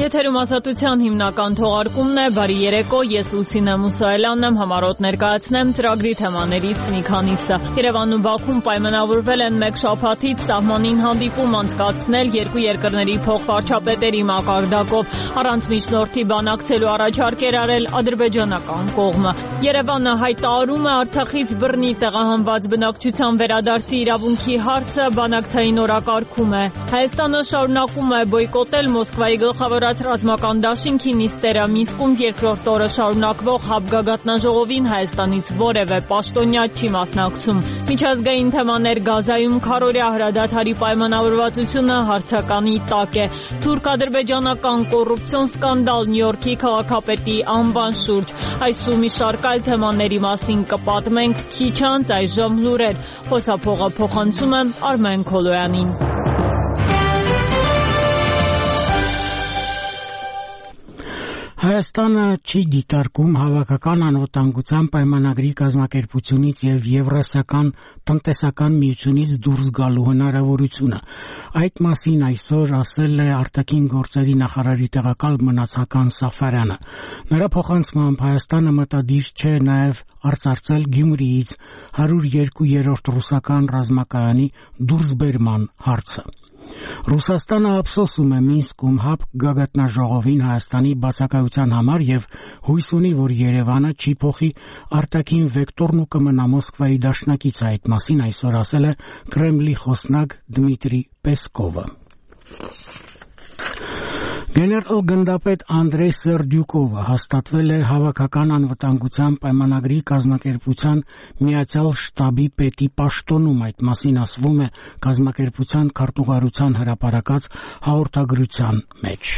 Եթերում ազատության հիմնական թողարկումն է, բարի երեկո, ես Լուսինե Մուսայելյանն եմ, համառոտ ներկայացնեմ ծրագրի թեմաներից մի քանիսը։ Երևանում Բաքվում պայմանավորվել են մեկ շաբաթից սահմանին հանդիպում անցկացնել երկու երկրների փոխվարչապետերի մակարդակով, առանց միջնորդի բանակցելու առաջարկ էր արել ադրբեջանական կողմը։ Երևանը հայտարարում է Արցախից բռնի տեղահանված բնակչության վերադարձի իրավունքի հարցը բանակցային օրակարգում է։ Հայաստանը շարունակում է բոյկոտել Մոսկվայի գլխավորած ռազմական դաշինքի նիստերը Մինսկում երկրորդ օրը շարունակվող հապգագաթնաժողովին Հայաստանից որևէ պաշտոնյա չի մասնակցում։ Միջազգային թեմաներ Գազայում քառօրյա հրադադարի պայմանավորվածությունը հարցականի տակ է։ Թուրք-ադրբեջանական կոռուպցիոն սկանդալ Նյու Յորքի քաղաքապետի անվան շուրջ։ Այս ու մի շարք այլ թեմաների մասին կպատմենք քիչ անց, այժմ լուրեր։ Խոսափողը փոխանցում եմ Արմեն Քոլոյանին։ Հայաստանը չի դիտարկում հավաքական անվտանգության պայմանագրի կազմակերպությունից և Եվրասիական տնտեսական միությունից դուրս գալու հնարավորությունը։ Այդ մասին այսօր ասել է արտաքին գործերի նախարարի տեղակալ Մնացական Սաֆարյանը։ Նրա փոխանցմամբ Հայաստանը մտադիր չէ նաև արծարծել Գյումրիից 102-րդ ռուսական ռազմակայանի դուրսբերման հարցը։ Ռուսաստանը ափսոսում է Մինսկում հապգագաթնաժողովին Հայաստանի բացակայության համար և հույս ունի, որ Երևանը չի փոխի արտաքին վեկտորն ու կմնա Մոսկվայի դաշնակիցը։ Այդ մասին այսօր ասել է Կրեմլի խոսնակ Դմիտրի Պեսկովը։ Գեներալ գնդապետ Անդրեյ Սերդյուկովը հաստատվել է հավաքական անվտանգության պայմանագրի կազմակերպության Միացյալ շտաբի պետի պաշտոնում։ Այդ մասին ասվում է կազմակերպության քարտուղարության հրապարակած հաղորդագրության մեջ։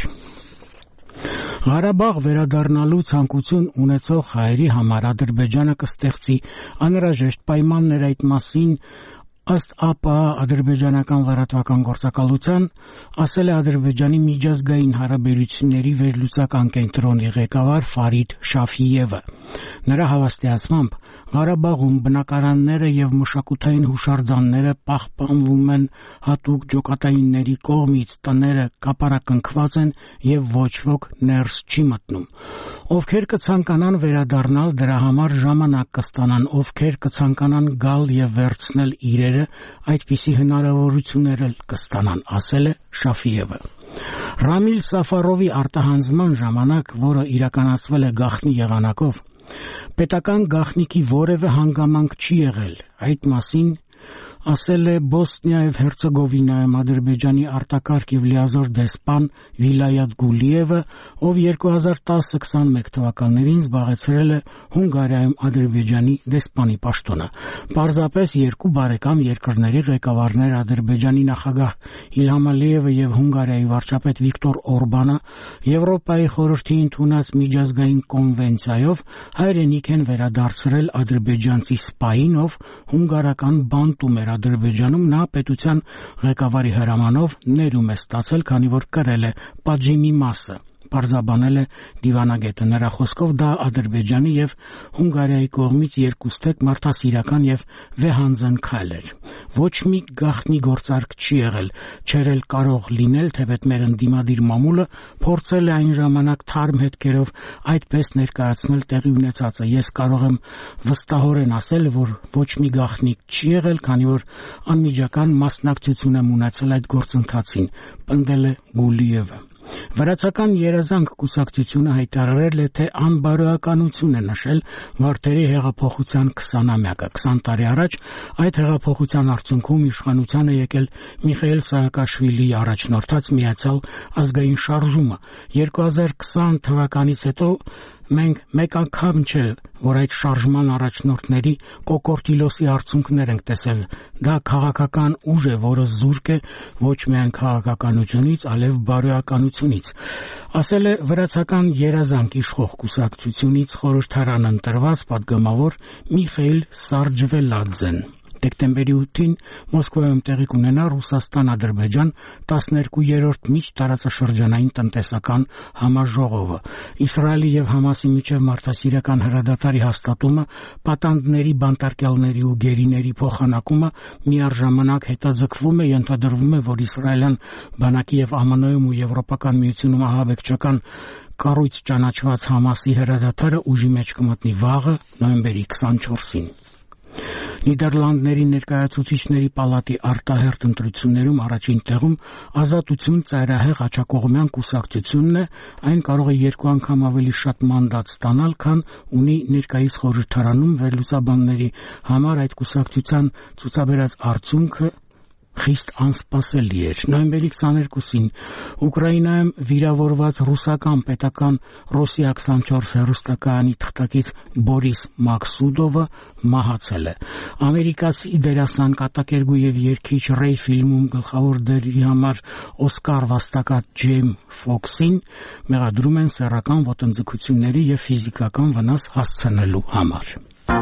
Ղարաբաղ վերադառնալու ցանկություն ունեցող հայերի համար Ադրբեջանը կստեղծի անհրաժեշտ պայմաններ։ Այդ մասին ըստ ԱՊԱ ադրբեջանական լրատվական գործակալության ասել է Ադրբեջանի միջազգային հարաբերությունների վերլուծական կենտրոնի ղեկավար Ֆարիդ Շաֆիևը։ Նրա հավաստիացմամբ Ղարաբաղում բնակարանները և մշակութային հուշարձանները պահպանվում են հատուկ ջոկատայինների կողմից, տները կապարակնքված են և ոչ ոք ներս չի մտնում։ Ովքեր կցանկանան վերադառնալ, դրա համար ժամանակ կստանան, ովքեր կցանկանան գալ և վերցնել իրերը, այդպիսի հնարավորություններ էլ կստանան, ասել է Շաֆիևը։ Ռամիլ Սաֆարովի արտահանձնման ժամանակ, որը իրականացվել է գաղտնի եղանակով, պետական գաղտնիքի որևէ հանգամանք չի եղել։ Այդ մասին ասել է Բոսնիա և Հերցեգովինայում Ադրբեջանի արտակարգ և լիազոր դեսպան Վիլայաթ Գուլիևը, ով 2010-21 թվականներին զբաղեցրել է Հունգարիայում Ադրբեջանի դեսպանի պաշտոնը։ Պարզապես երկու բարեկամ երկրների ղեկավարներ Ադրբեջանի նախագահ Իլհամ Ալիևը և Հունգարիայի վարչապետ Վիկտոր Օրբանը Եվրոպայի խորհրդի ընդունած միջազգային կոնվենցիայով հայրենիք են վերադարձրել ադրբեջանցի սպային, ով հունգարական բանտում էր Ադրբեջանում, նա պետության ղեկավարի հրամանով ներում է ստացել, քանի որ կրել է պատժի մի մասը, պարզաբանել է դիվանագետը։ Նրա խոսքով դա Ադրբեջանի և Հունգարիայի կողմից երկուստեք մարդասիրական և վեհանձն քայլ էր։ Ոչ մի գաղտնի գործարք չի եղել, չէր էլ կարող լինել, թեպետ մեր ընդդիմադիր մամուլը փորձել է այն ժամանակ թարմ հետքերով այդպես ներկայացնել տեղի ունեցածը։ Ես կարող եմ վստահորեն ասել, որ ոչ մի գաղտնիք չի եղել, քանի որ անմիջական մասնակցություն եմ ունեցել այդ գործընթացին, պնդել է Գուլիևը։ Վրացական երազանք կուսակցությունը հայտարարել է, թե անբարոյականություն է նշել Վարդերի հեղափոխության 20-ամյակը։ 20 տարի առաջ այդ հեղափոխության արդյունքում իշխանությանը եկել Միխայիլ Սահակաշվիլիի առաջնորդած Միացյալ ազգային շարժումը։ 2020 թվականից հետո մենք մեկ անգամ չէ, որ այդ շարժման առաջնորդների կոկորտիլոսի արդյունքներ ենք տեսել։ Դա քաղաքական ուժ է, որը զուրկ է ոչ միայն քաղաքականությունից, այլև բարոյականությունից, ասել է վրացական երազանք իշխող կուսակցությունից խորհրդարան ընտրված պատգամավոր Միխայիլ Սարջվելադզեն։ Դեկտեմբերի 8-ին Մոսկվայում տեղի կունենա Ռուսաստան-Ադրբեջան 12-րդ միջտարածաշրջանային տնտեսական համաժողովը։ Իսրայելի եւ Համասի միջև մարդասիրական հրադադարի հաստատումը, պատանդների, բանտարկյալների ու գերիների փոխանակումը միառժամանակ հետաձգվում է, ենթադրվում է, որ իսրայելյան բանակի եւ ԱՄՆ-ում ու Եվրոպական միությունում ահաբեկչական կառույց ճանաչված Համասի հրադադարը ուժի մեջ կմտնի վաղը, նոյեմբերի 24-ին։ Նիդերլանդների ներկայացուցիչների պալատի արտահերթ ընտրություններում առաջին տեղում Ազատություն ծայրահեղ աջակողմյան կուսակցությունն է, այն կարող է 2 անգամ ավելի շատ մանդատ ստանալ, քան ունի ներկայիս խորհրդարանում վերլուծաբանների համար այդ կուսակցության ցուցաբերած արդյունքը խիստ անսպասելի էր։ Նոյեմբերի 22-ին Ուկրաինայում վիրավորված ռուսական պետական Ռոսիա 24 հեռուստակայանի թղթակից Բորիս Մաքսուդովը մահացել է։ Ամերիկացի դերասան, կատակերգու եւ երգիչ Ռեյ ֆիլմում գլխավոր դերի համար Օսկար վաստակած Ջեյմ Ֆոքսին մեղադրում են սեռական ոտնձգությունների եւ ֆիզիկական վնաս հասցնելու համար։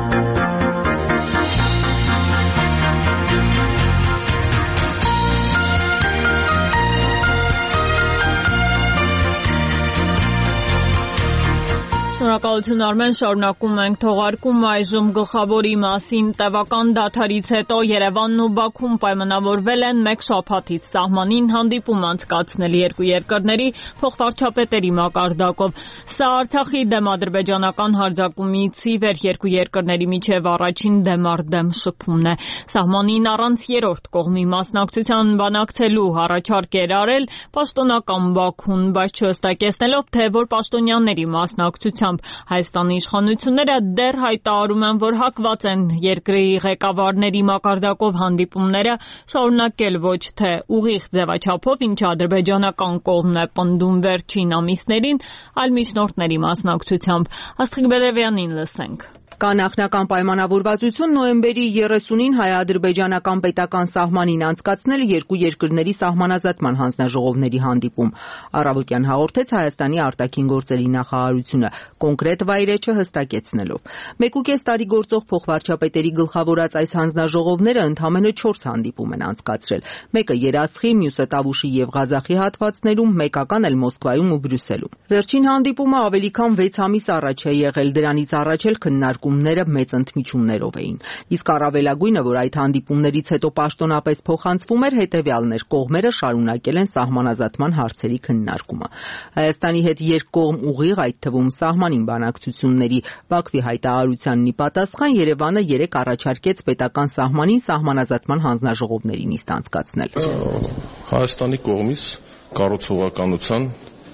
Շնորհակալություն Արմեն, շարունակում ենք թողարկում այժմ գլխավորի մասին։ Տևական դադարից հետո Երևանն ու Բաքուն պայմանավորվել են մեկ շաբաթից սահմանին հանդիպում անցկացնել երկու երկրների փոխվարչապետերի մակարդակով։ Սա Արցախի դեմ ադրբեջանական հարձակումից ի վեր երկու երկրների միջև առաջին դեմ-առ-դեմ շփումն է։ Սահմանին առանց երրորդ կողմի մասնակցության բանակցելու առաջարկ էր արել պաշտոնական Բաքուն, բայց չհստակեցնելով, թե որ պաշտոնյաների մասնակցությամբ Հայաստանի իշխանությունները դեռ հայտարարում են, որ հակված են երկրի ղեկավարների մակարդակով հանդիպումները շարունակել ոչ թե ուղիղ ձևաչափով, ինչը ադրբեջանական կողմն է պնդում վերջին ամիսներին, այլ միջնորդների մասնակցությամբ։ Աստղիկ Բելևյանին լսենք։ Կա նախնական պայմանավորվածություն նոյեմբերի 30-ին հայ-ադրբեջանական պետական սահմանին անցկացնել երկու երկրների սահմանազատման հանձնաժողովների հանդիպում։ Առավոտյան հաղորդեց Հայաստանի արտաքին գործերի նախարարությունը, կոնկրետ վայրէջը հստակեցնելով։ 1.5 տարի գործող փոխվարչապետերի գլխավորած այս հանձնաժողովները ընդամենը 4 հանդիպում են անցկացրել։ Մեկը Երասխի, մյուսը Տավուշի եւ Ղազախի հատվածներում, մեկական էլ Մոսկվայում ու Բրյուսելում։ Վերջին հանդիպումը ավելի քան 6 ամիս առաջ է եղել, դրանից առաջ էլ քննարկումները մեծ ընդմիջումներով էին։ Իսկ առավելագույնը, որ այդ հանդիպումներից հետո պաշտոնապես փոխանցվում էր, հետևյալն էր՝ կողմերը շարունակել են սահմանազատման հարցերի քննարկումը։ Հայաստանի հետ երկկողմ ուղիղ, այդ թվում սահմանին բանակցությունների Բաքվի հայտարարությանն ի պատասխան Երևանը 3 առաջարկեց պետական սահմանին սահմանազատման հանձնաժողովների նիստ անցկացնել։ Հայաստանի կողմից կառուցողականության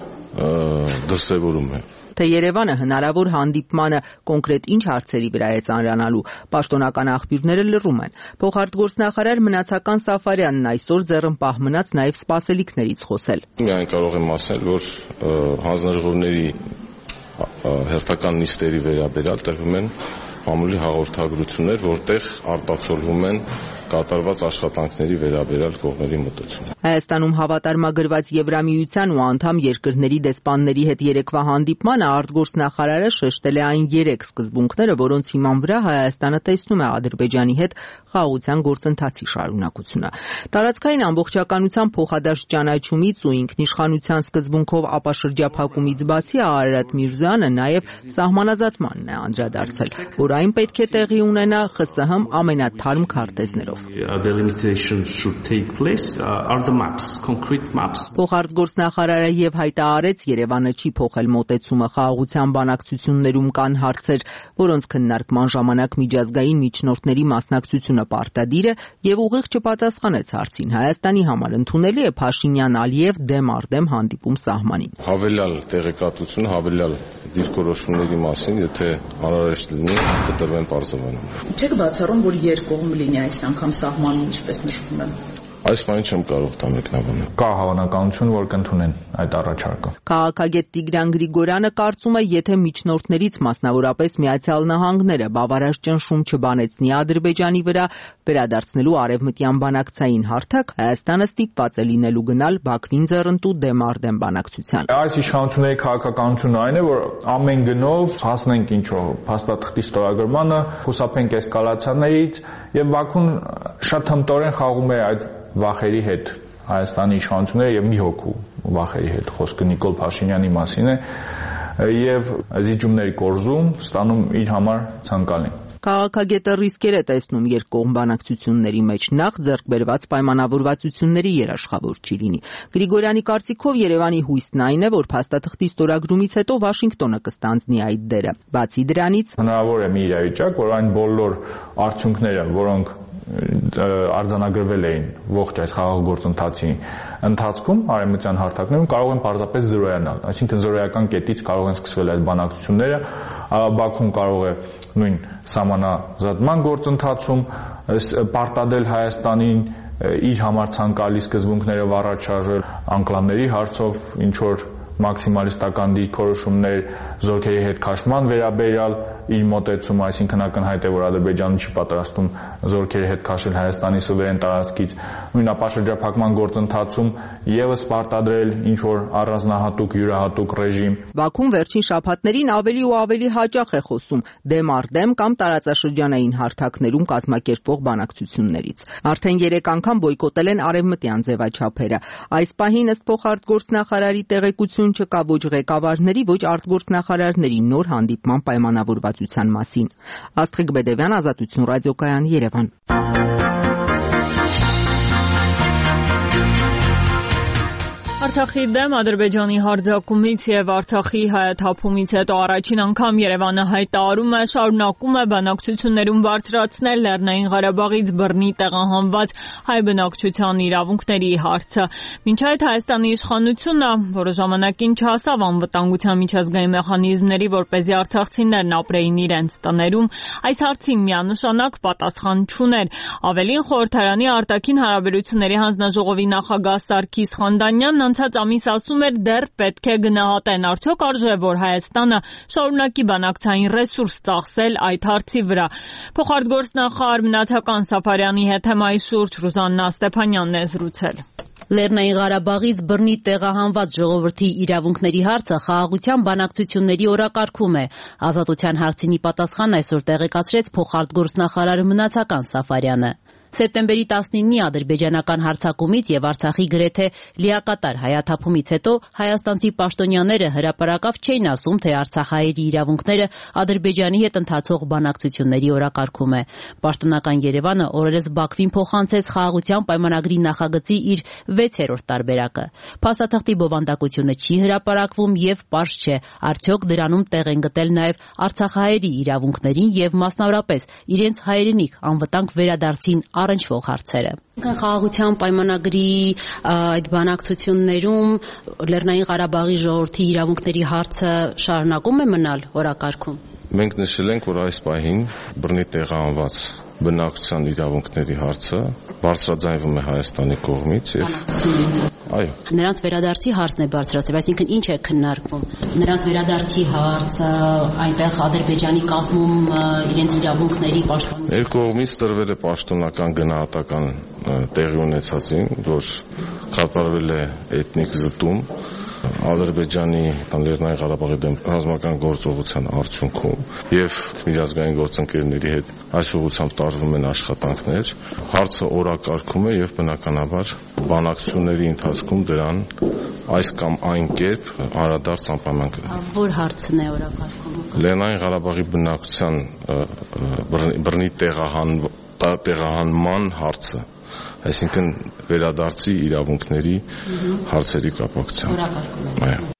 դրսևորում է։ Թե Երևանը հնարավոր հանդիպմանը կոնկրետ ինչ հարցերի վրա է ծանրանալու, պաշտոնական աղբյուրները լռում են։ Փոխարտգործնախարար Մնացական Սաֆարյանն այսօր ձեռնպահ մնաց նաև սպասելիքներից խոսել։ Միայն կարող եմ ասել, որ հանձնաժողովների հերթական նիստերի վերաբերյալ տրվում են մամուլի հաղորդագրություններ, որտեղ արտացոլվում են կատարված աշխատանքների վերաբերյալ կողմերի մոտեցումը։ Հայաստանում հավատարմագրված Եվրամիության ու անդամ երկրների դեսպանների հետ երեկվա հանդիպմանը արտգործնախարարը շեշտել է այն 3 սկզբունքները, որոնց հիման վրա Հայաստանը տեսնում է Ադրբեջանի հետ խաղաղության գործընթացի շարունակությունը։ Տարածքային ամբողջականության փոխադարձ ճանաչումից ու ինքնիշխանության սկզբունքով ապաշրջափակումից բացի Արարատ Միրզոյանը նաև սահմանազատմանն է անդրադարձել, որ այն պետք է տեղի ունենա ԽՍՀՄ ամենաթարմ քարտեզներով։ Փոխարտգործնախարարը եւ հայտարարեց Երևանը չի փոխել մոտեցումը խաղաղության բանակցություններում կան հարցեր, որոնց քննարկման ժամանակ միջազգային միջնորդների մասնակցությունը պարտադիր է եւ ուղիղ չպատասխանեց հարցին Հայաստանի համար ընդունելի է Փաշինյան-Ալիև դեմ առ դեմ հանդիպում սահմանին։ Հավելյալ տեղեկատվություն, հավելյալ դիրքորոշումների մասին, եթե անհրաժեշտ լինի, կտրվեն պարզաբանումներ։ Չեք բացառում, որ երկկողմ լինի այս անգամ սահմանը, ինչպես նշվում է։ Այս բանը չեմ կարող դա մեկնաբանել։ Կա հավանականություն, որ կընդունեն այդ առաջարկը։ Քաղաքագետ Տիգրան Գրիգորյանը կարծում է, եթե միջնորդներից, մասնավորապես Միացյալ Նահանգները, բավարար ճնշում չբանեցնի Ադրբեջանի վրա, վերադարձնելու արևմտյան բանակցային հարթակ, Հայաստանը ստիպված է լինելու գնալ Բաքվին ձեռնտու դեմ-արդեմ բանակցության։ Այս իշխանությունների քաղաքականությունն այն է, որ ամեն գնով հասնենք ինչ-որ փաստաթղթի ստորագրմանը, խուսափենք էսկալացիաներից, եւ Բաքուն շատ հմտորեն խաղում է այդ վախերի հետ, Հայաստանի իշխանությունները եւ մի հոգու վախերի հետ, խոսքը Նիկոլ Փաշինյանի մասին է, եւ զիջումների կորզում ստանում իր համար ցանկալին։ Քաղաքագետը ռիսկեր է տեսնում երկկողմ բանակցությունների մեջ, նախ ձեռք բերված պայմանավորվածությունների երաշխավոր չի լինի։ Գրիգորյանի կարծիքով Երևանի հույսն այն է, որ փաստաթղթի ստորագրումից հետո Վաշինգտոնը կստանձնի այդ դերը։ Բացի դրանից հնարավոր է մի իրավիճակ, որ այն բոլոր արդյունքները, որոնք արձանագրվել էին ողջ այս խաղաղ գործընթացի ընթացքում արևմտյան հարթակներում կարող են պարզապես զրոյանալ, այսինքն զրոյական կետից կարող են սկսվել այդ բանակցությունները, Բաքուն կարող է նույն սահմանազատման գործընթացում պարտադել Հայաստանին իր համար ցանկալի սկզբունքներով առաջ շարժել անկլավների հարցով, ինչ որ մաքսիմալիստական դիրքորոշումներ, զորքերի հետ քաշման վերաբերյալ իր մոտեցումը, այսինքն ակնհայտ է, որ Ադրբեջանը չի պատրաստում զորքերի հետ քաշել Հայաստանի սուվերեն տարածքից, նույն ապաշրջափակման գործընթացում եւս պարտադրել ինչ որ առանձնահատուկ յուրահատուկ ռեժիմ։ Բաքուն վերջին շաբաթներին ավելի ու ավելի հաճախ է խոսում դեմ-արդեմ կամ տարածաշրջանային հարթակներում կազմակերպվող բանակցություններից։ Արդեն 3 անգամ բոյկոտել են արևմտյան ձևաչափերը։ Այս պահին ըստ փոխարտգործնախարարի տեղեկություն չկա ոչ ղեկավարների, ոչ արտգործնախարարների նոր հանդիպման պայմանավորվածության մասին։ Աստղիկ Բեդևյան, Ազատություն ռադիոկայան, Երևան։ Արցախի դեմ Ադրբեջանի հարձակումից եւ Արցախի հայաթափումից հետո առաջին անգամ Երևանը հայտարարում է շարունակում է բանակցություններում բարձրացնել Լեռնային Ղարաբաղից բռնի տեղահանված հայ բնակչության իրավունքների հարցը։ Մինչ այդ Հայաստանի իշխանությունը որը ժամանակին չհասավ անվտանգության միջազգային մեխանիզմների, որպեսզի արցախցիներն ապրեին իրենց տներում, այս հարցին միանշանակ պատասխան չուներ։ Ավելին, խորհրդարանի արտաքին հարաբերությունների հանձնաժողովի նախագահ Սարգիս Խանդանյանն անցած ամիս ասում էր դեռ պետք է գնահատեն, արդյոք արժե որ Հայաստանը շարունակի բանակցային ռեսուրս ծախսել այդ հարցի վրա։ Փոխարտգործնախարար Մնացական Սաֆարյանի հետ թեմայի շուրջ Ռուզաննա Ստեփանյանն է զրուցել։ Լեռնային Ղարաբաղից բռնի տեղահանված ժողովրդի իրավունքների հարցը խաղաղության բանակցությունների օրակարգում է։ Ազատության հարցինի պատասխան այսօր տեղեկացրեց փոխարտգործնախարար Մնացական Սաֆարյանը։ Սեպտեմբերի 19-ի ադրբեջանական հարձակումից եւ Արցախի գրեթե լիակատար հայաթափումից հետո հայաստանցի պաշտոնյաները հրապարակավ չէին ասում, թե արցախահայերի իրավունքները Ադրբեջանի հետ ընթացող բանակցությունների օրակարգում է։ Պաշտոնական Երևանը օրերս Բաքվին փոխանցեց խաղաղության պայմանագրի նախագծի իր 6-րդ տարբերակը։ Փաստաթղթի բովանդակությունը չի հրապարակվում եւ պարզ չէ, արդյոք դրանում տեղ են գտել նաեւ արցախահայերի իրավունքներին եւ մասնավորապես իրենց հայրենիք անվտանգ վերադարձին առնչվող հարցերը։ Խաղաղության պայմանագրի այդ բանակցություններում Լեռնային Ղարաբաղի ժողովրդի իրավունքների հարցը շարունակում է մնալ օրակարգում։ Մենք նշել ենք, որ այս պահին բռնի տեղահանված բնակչության իրավունքների հարցը բարձրաձայնվում է Հայաստանի կողմից եւ այո, նրանց վերադարձի հարցն է բարձրացել, այսինքն ինչ է քննարկվում։ Նրանց վերադարձի հարցը, այնտեղ Ադրբեջանի կազմում իրենց իրավունքների պաշտպանություն։ Մեր կողմից տրվել է պաշտոնական գնահատական տեղի ունեցածին, որ կատարվել է էթնիկ զտում Ադրբեջանի Լեռնային Ղարաբաղի դեմ ռազմական գործողության արդյունքում եւ միջազգային գործընկերների հետ այս ուղղությամբ տարվում են աշխատանքներ, հարցը օրակարգում է եւ բնականաբար բանակցությունների ընթացքում դրան այս կամ այն կերպ հարադարձ անպայման կլինի։ Որ հարցն է օրակարգում։ Լեռնային Ղարաբաղի բնակչության բռնի տեղահանման հարցը, այսինքն վերադարձի իրավունքների հարցերի կապակցությամբ։ Օրակարգում է։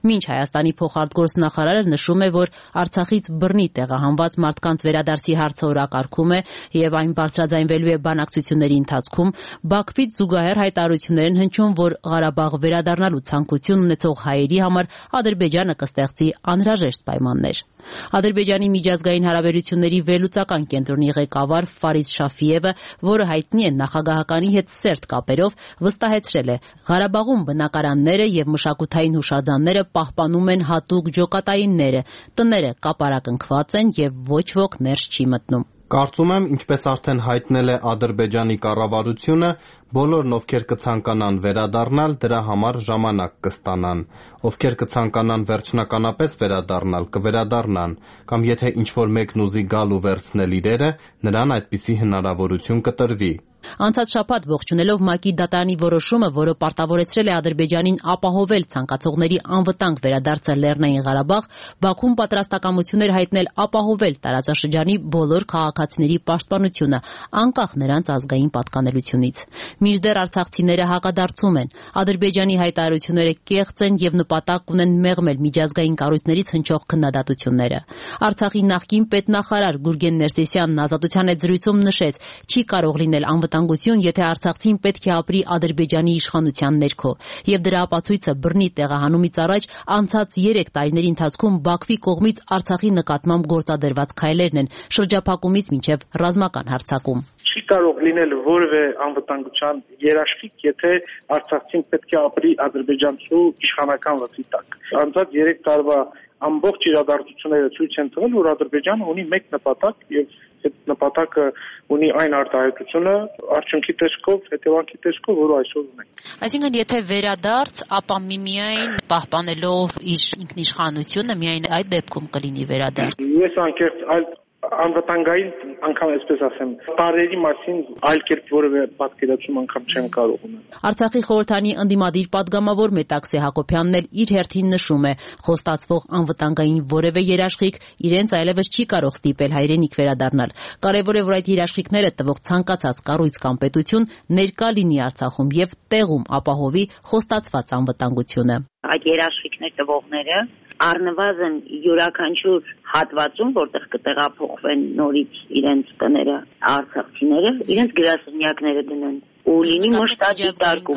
Մինչ Հայաստանի փոխարտգործնախարարը նշում է, որ Արցախից բռնի տեղահանված մարդկանց վերադարձի հարցը օրակարգում է եւ այն բարձրաձայնվելու է բանակցությունների ընթացքում, Բաքվից զուգահեռ հայտարարություններ են հնչում, որ Ղարաբաղ վերադառնալու ցանկություն ունեցող հայերի համար Ադրբեջանը կստեղծի անհրաժեշտ պայմաններ։ Ադրբեջանի միջազգային հարաբերությունների վերլուծական կենտրոնի ղեկավար Ֆարիդ Շաֆիևը, որը հայտնի է նախագահականի հետ սերտ կապերով, վստահեցրել է, Ղարաբաղում բնակարանները եւ մշակութային հուշարձանները պահպանում են հատուկ ջոկատայինները, տները կապարակնքված են եւ ոչ ոք ներս չի մտնում։ Կարծում եմ, ինչպես արդեն հայտնել է Ադրբեջանի կառավարությունը, բոլորն ովքեր կցանկանան վերադառնալ, դրա համար ժամանակ կստանան։ Ովքեր կցանկանան վերջնականապես վերադառնալ, կվերադառնան, կամ եթե ինչ-որ մեկն ուզի գալ ու վերցնել իրերը, նրան այդպիսի հնարավորություն կտրվի։ Անցած շաբաթ ողջունելով ՄԱԿ-ի դատարանի որոշումը, որը պարտավորեցրել է Ադրբեջանին ապահովել ցանկացողների անվտանգ վերադարձը Լեռնային Ղարաբաղ, Բաքուն պատրաստակամություն էր հայտնել ապահովել տարածաշրջանի բոլոր քաղաքացիների պաշտպանությունը, անկախ նրանց ազգային պատկանելությունից։ Մինչդեռ արցախցիները հակադարձում են։ Ադրբեջանի հայտարարությունները կեղծ են եւ նպատակ ունեն մեղմել միջազգային կառույցներից հնչող քննադատությունները։ Արցախի նախկին պետնախարար Գուրգեն Ներսիսյանն Ազատության հետ զրույցում նշեց, չի կարող լինել անվտանգություն, եթե արցախցին պետք է ապրի Ադրբեջանի իշխանության ներքո, եւ դրա ապացույցը բռնի տեղահանումից առաջ անցած 3 տարիների ընթացքում Բաքվի կողմից Արցախի նկատմամբ գործադրված քայլերն են, շրջափակումից մինչև ռազմական հարձակում։ Չի կարող լինել որևէ անվտանգության երաշխիք, եթե արցախցին պետք է ապրի ադրբեջանցու իշխանական վճռի տակ։ Անցած 3 տարվա ամբողջ իրադարձությունները ցույց են տվել, որ Ադրբեջանը ունի մեկ նպատակ եւ այդ նպատակը ունի այն արտահայտությունը արդյունքի տեսքով, հետևանքի տեսքով, որը այսօր ունենք։ Այսինքն, եթե վերադարձ, ապա միմիայն պահպանելով իր ինքնիշխանությունը, միայն այդ դեպքում կլինի վերադարձ։ Ես անկեղծ այլ անվտանգային անգամ այսպես ասեմ, տարերի մասին այլ կերպ որևէ պատկերացում անգամ չեմ կարող ունենալ։ Արցախի խորհրդանի ընդդիմադիր պատգամավոր Մետաքսե Հակոբյանն էլ իր հերթին նշում է, խոստացվող անվտանգային որևէ երաշխիք իրենց այլևս չի կարող ստիպել հայրենիք վերադառնալ։ Կարևոր է, որ այդ երաշխիքները տվող ցանկացած կառույց կամ պետություն ներկա լինի Արցախում եւ տեղում ապահովի խոստացված անվտանգությունը։ Այդ երաշխիքներ տվողները առնվազն յուրաքանչյուր հատվածում, որտեղ կտեղափոխվեն նորից իրենց տները արցախցիները, իրենց գրասենյակները դնեն ու լինի մշտադի դարկում։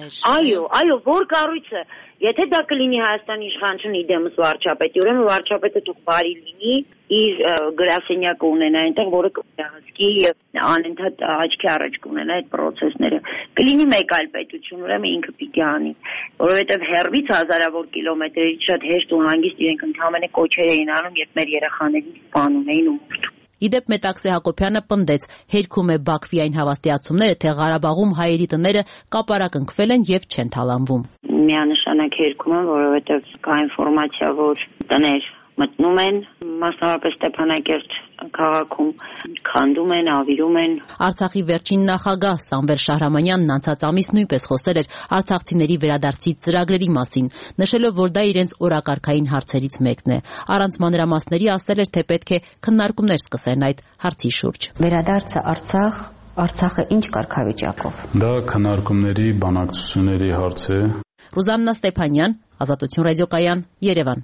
Այո, որ կառույցը, եթե դա կլինի Հայաստանի իշխանությունը իդեմս վարչապետի, ուրեմն վարչապետը թող բարի լինի, իր գրասենյակը ունենա այնտեղ, որը կհսկի եւ անընդհատ աչքի առաջ կունենա այդ process-ները։ Կլինի մեկ այլ պետություն, ուրեմն ինքը պիտի անի, որովհետեւ հեռվից հազարավոր կիլոմետրերից շատ հեշտ ու հանգիստ իրենք ընդհանրապես կոչեր էին անում, երբ մեր երեխաներին սպանում էին ու մորթում։ Իդեպ Մետաքսե Հակոբյանը պնդեց, հերքում է Բաքվի այն հավաստիացումները, թե Ղարաբաղում հայերի տները կապարակնքվել են եւ չեն թալանվում։ Միանշանակ հերքում են, որովհետեւ կա ինֆորմացիա, որ տներ մտնում են, մասնավորապես Ստեփանակերտ քաղաքում, քանդում են, ավիրում են։ Արցախի վերջին նախագահ Սամվել Շահրամանյանն անցած ամիս նույնպես խոսել էր արցախցիների վերադարձի ծրագրերի մասին, նշելով, որ դա իրենց օրակարգային հարցերից մեկն է։ Առանց մանրամասների ասել էր, թե պետք է քննարկումներ սկսեն այդ հարցի շուրջ։ Վերադարձը Արցախը ինչ կարգավիճակով։ Դա քննարկումների, բանակցությունների հարց է։ Ռուզաննա Ստեփանյան, Ազատություն ռադիոկայան, Երևան։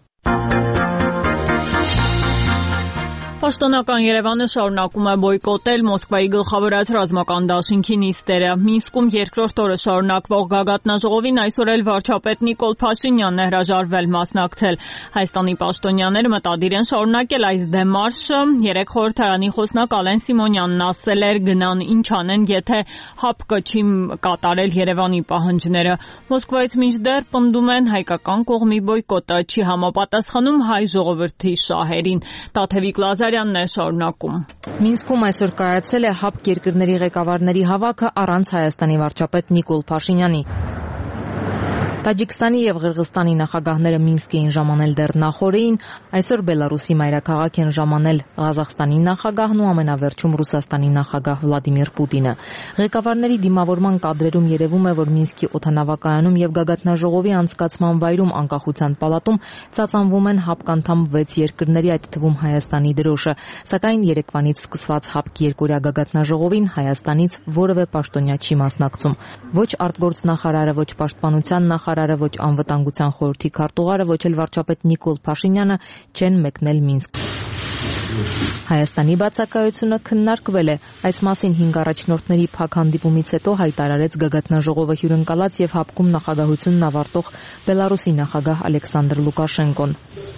Պաշտոնական Երևանը շարունակում է բոյկոտել Մոսկվայի գլխավորած ռազմական դաշինքի նիստերը։ Մինսկում երկրորդ օրը շարունակվող գագաթնաժողովին այսօր էլ վարչապետ Նիկոլ Փաշինյանն է հրաժարվել մասնակցել։ Հայաստանի պաշտոնյաները մտադիր են շարունակել այս դեմարշը։ Երեք խորհրդարանի խոսնակ Ալեն Սիմոնյանն ասել էր, գնան ինչ անեն, եթե ՀԱՊԿ չի կատարել Երևանի պահանջները։ Մոսկվայից մինչդեռ պնդում են հայկական կողմի բոյկոտը չի համապատասխանում հայ ժողովրդի շահերին։ Տաթևիկ Լազարյանն է շարունակում։ Մինսկում այսօր կայացել է ՀԱՊԿ երկրների ղեկավարների հավաքը առանց Հայաստանի վարչապետ Նիկոլ Փաշինյանի։ Տաջիկստանի եւ Ղրղստանի նախագահները Մինսկ էին ժամանել դեռ նախորդին, այսօր Բելարուսի մայրաքաղաք են ժամանել Ղազախստանի նախագահն ու ամենավերջում Ռուսաստանի նախագահ Վլադիմիր Պուտինը։ Ղեկավարների դիմավորման կադրերում երևում է, որ Մինսկի օդանավակայանում եւ գագաթնաժողովի անցկացման վայրում անկախության պալատում ծածանվում են ՀԱՊԿ անդամ 6 երկրների, այդ թվում Հայաստանի դրոշը, սակայն երեկվանից սկսված ՀԱՊԿ երկօրյա գագաթնաժողովին Հայաստանից որևէ պաշտոնյա չի մասնակցում։ Ոչ արտգործնախարարը, ոչ պաշտպանության նախարարը նախարարը, ոչ անվտանգության խորհրդի քարտուղարը, ոչ էլ վարչապետ Նիկոլ Փաշինյանը չեն մեկնել Մինսկ։ Հայաստանի բացակայությունը քննարկվել է։ Այս մասին 5 առաջնորդների փակ հանդիպումից հետո հայտարարեց գագաթնաժողովը հյուրընկալած եւ հապկում նախագահությունն ավարտող Բելարուսի նախագահ Ալեքսանդր Լուկաշենկոն։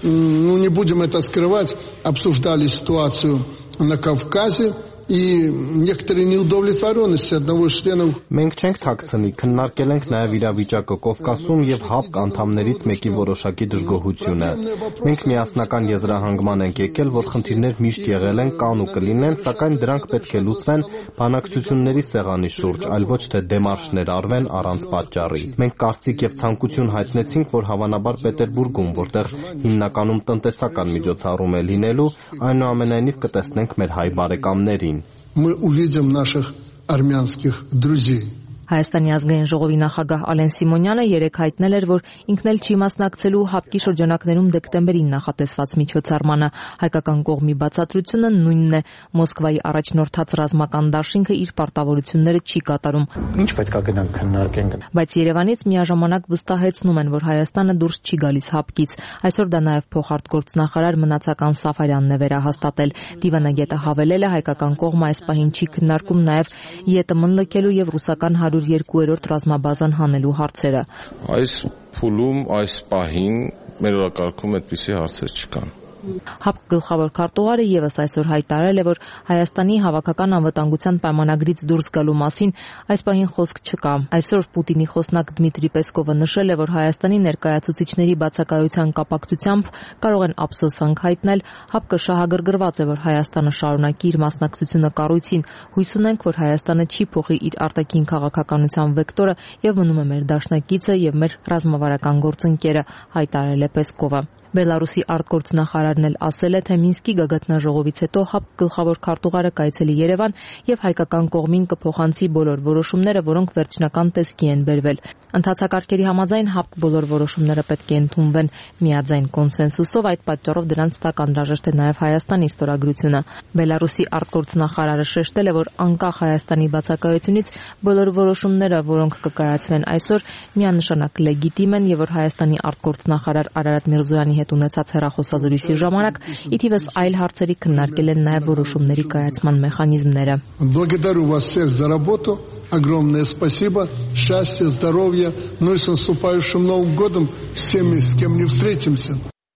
Не будем это скрывать, обсуждали ситуацию на Кавказе. И некоторые неудовлетворенности одного из членов. Մենք չենք թաքցնի, քննարկել ենք նաև իրավիճակը Կովկասում եւ ՀԱՊԿ անդամներից մեկի որոշակի դժգոհությունը։ Մենք միասնական եզրահանգման ենք եկել, որ խնդիրներ միշտ եղել են, կան ու կլինեն, սակայն դրանք պետք է լուծվեն բանակցությունների սեղանի շուրջ, այլ ոչ թե դեմարշներ արվեն առանց պատճառի։ Մենք կարծիք եւ ցանկություն հայտնեցինք, որ հավանաբար Պետերբուրգում, որտեղ հիմնականում տնտեսական միջոցառում է լինելու, այնուամենայնիվ կտեսնենք մեր հայ բարեկամներին։ Мы увидим наших армянских друзей. Հայաստանի ազգային ժողովի նախագահ Ալեն Սիմոնյանը երեկ հայտնել էր, որ ինքն էլ չի մասնակցելու ՀԱՊԿ-ի շրջանակներում դեկտեմբերին նախատեսված միջոցառմանը։ Հայկական կողմի բացատրությունը նույնն է։ Մոսկվայի առաջնորդած ռազմական դաշինքը իր պարտավորությունները չի կատարում։ Ինչ պետք է գնանք քննարկենք։ Բայց Երևանից միաժամանակ վստահեցնում են, որ Հայաստանը դուրս չի գալիս ՀԱՊԿ-ից։ Այսօր դա նաև փոխարտգործնախարար Մնացական Սաֆարյանն է վերահաստատել։ Դիվանագետը հավելել է, հայկական կողմը այս պահին չի քննարկում նաև ԵՏՄ-ն լքելու եւ ռուսական 102-րդ ռազմաբազան հանելու հարցերը։ Այս փուլում, այս պահին մեր օրակարգում այդպիսի հարցեր չկան։ ՀԱՊԿ գլխավոր քարտուղարը եւս այսօր հայտարարել է, որ Հայաստանի հավաքական անվտանգության պայմանագրից դուրս գալու մասին այս պահին խոսք չկա։ Այսօր Պուտինի խոսնակ Դմիտրի Պեսկովը նշել է, որ Հայաստանի ներկայացուցիչների բացակայության կապակցությամբ կարող են ափսոսանք հայտնել։ ՀԱՊԿ շահագրգռված է, որ Հայաստանը շարունակի իր մասնակցությունը կառույցին։ Հույս ունենք, որ Հայաստանը չի փոխի իր արտաքին քաղաքականության վեկտորը եւ մնում է մեր դաշնակիցը եւ մեր ռազմավարական գործընկերը, հայտարարել է Պեսկովը։ Բելարուսի արտգործնախարարն էլ ասել է, թե Մինսկի գագաթնաժողովից հետո ՀԱՊԿ գլխավոր քարտուղարը կայցելի Երևան եւ հայկական կողմին կփոխանցի բոլոր որոշումները, որոնք վերջնական տեսքի են բերվել։ Ընթացակարգերի համաձայն ՀԱՊԿ բոլոր որոշումները պետք է ընդունվեն միաձայն կոնսենսուսով, այդ պատճառով դրանց տակ անհրաժեշտ է նաեւ Հայաստանի ստորագրությունը։ Բելարուսի արտգործնախարարը շեշտել է, որ անկախ Հայաստանի բացակայությունից բոլոր որոշումները, որոնք կկայացվեն այսօր, միանշանակ լեգիտիմ են եւ որ Հայաստանի արտգործնախարար Արարատ Միրզոյանի հետ ունեցած հեռախոսազրույցի ժամանակ ի թիվս այլ հարցերի քննարկել են նաև որոշումների կայացման մեխանիզմները։ Благодарю вас всех за работу. Огромное спасибо. Счастья, здоровья. Ну и с наступающим Новым годом всеми, с кем не встретимся.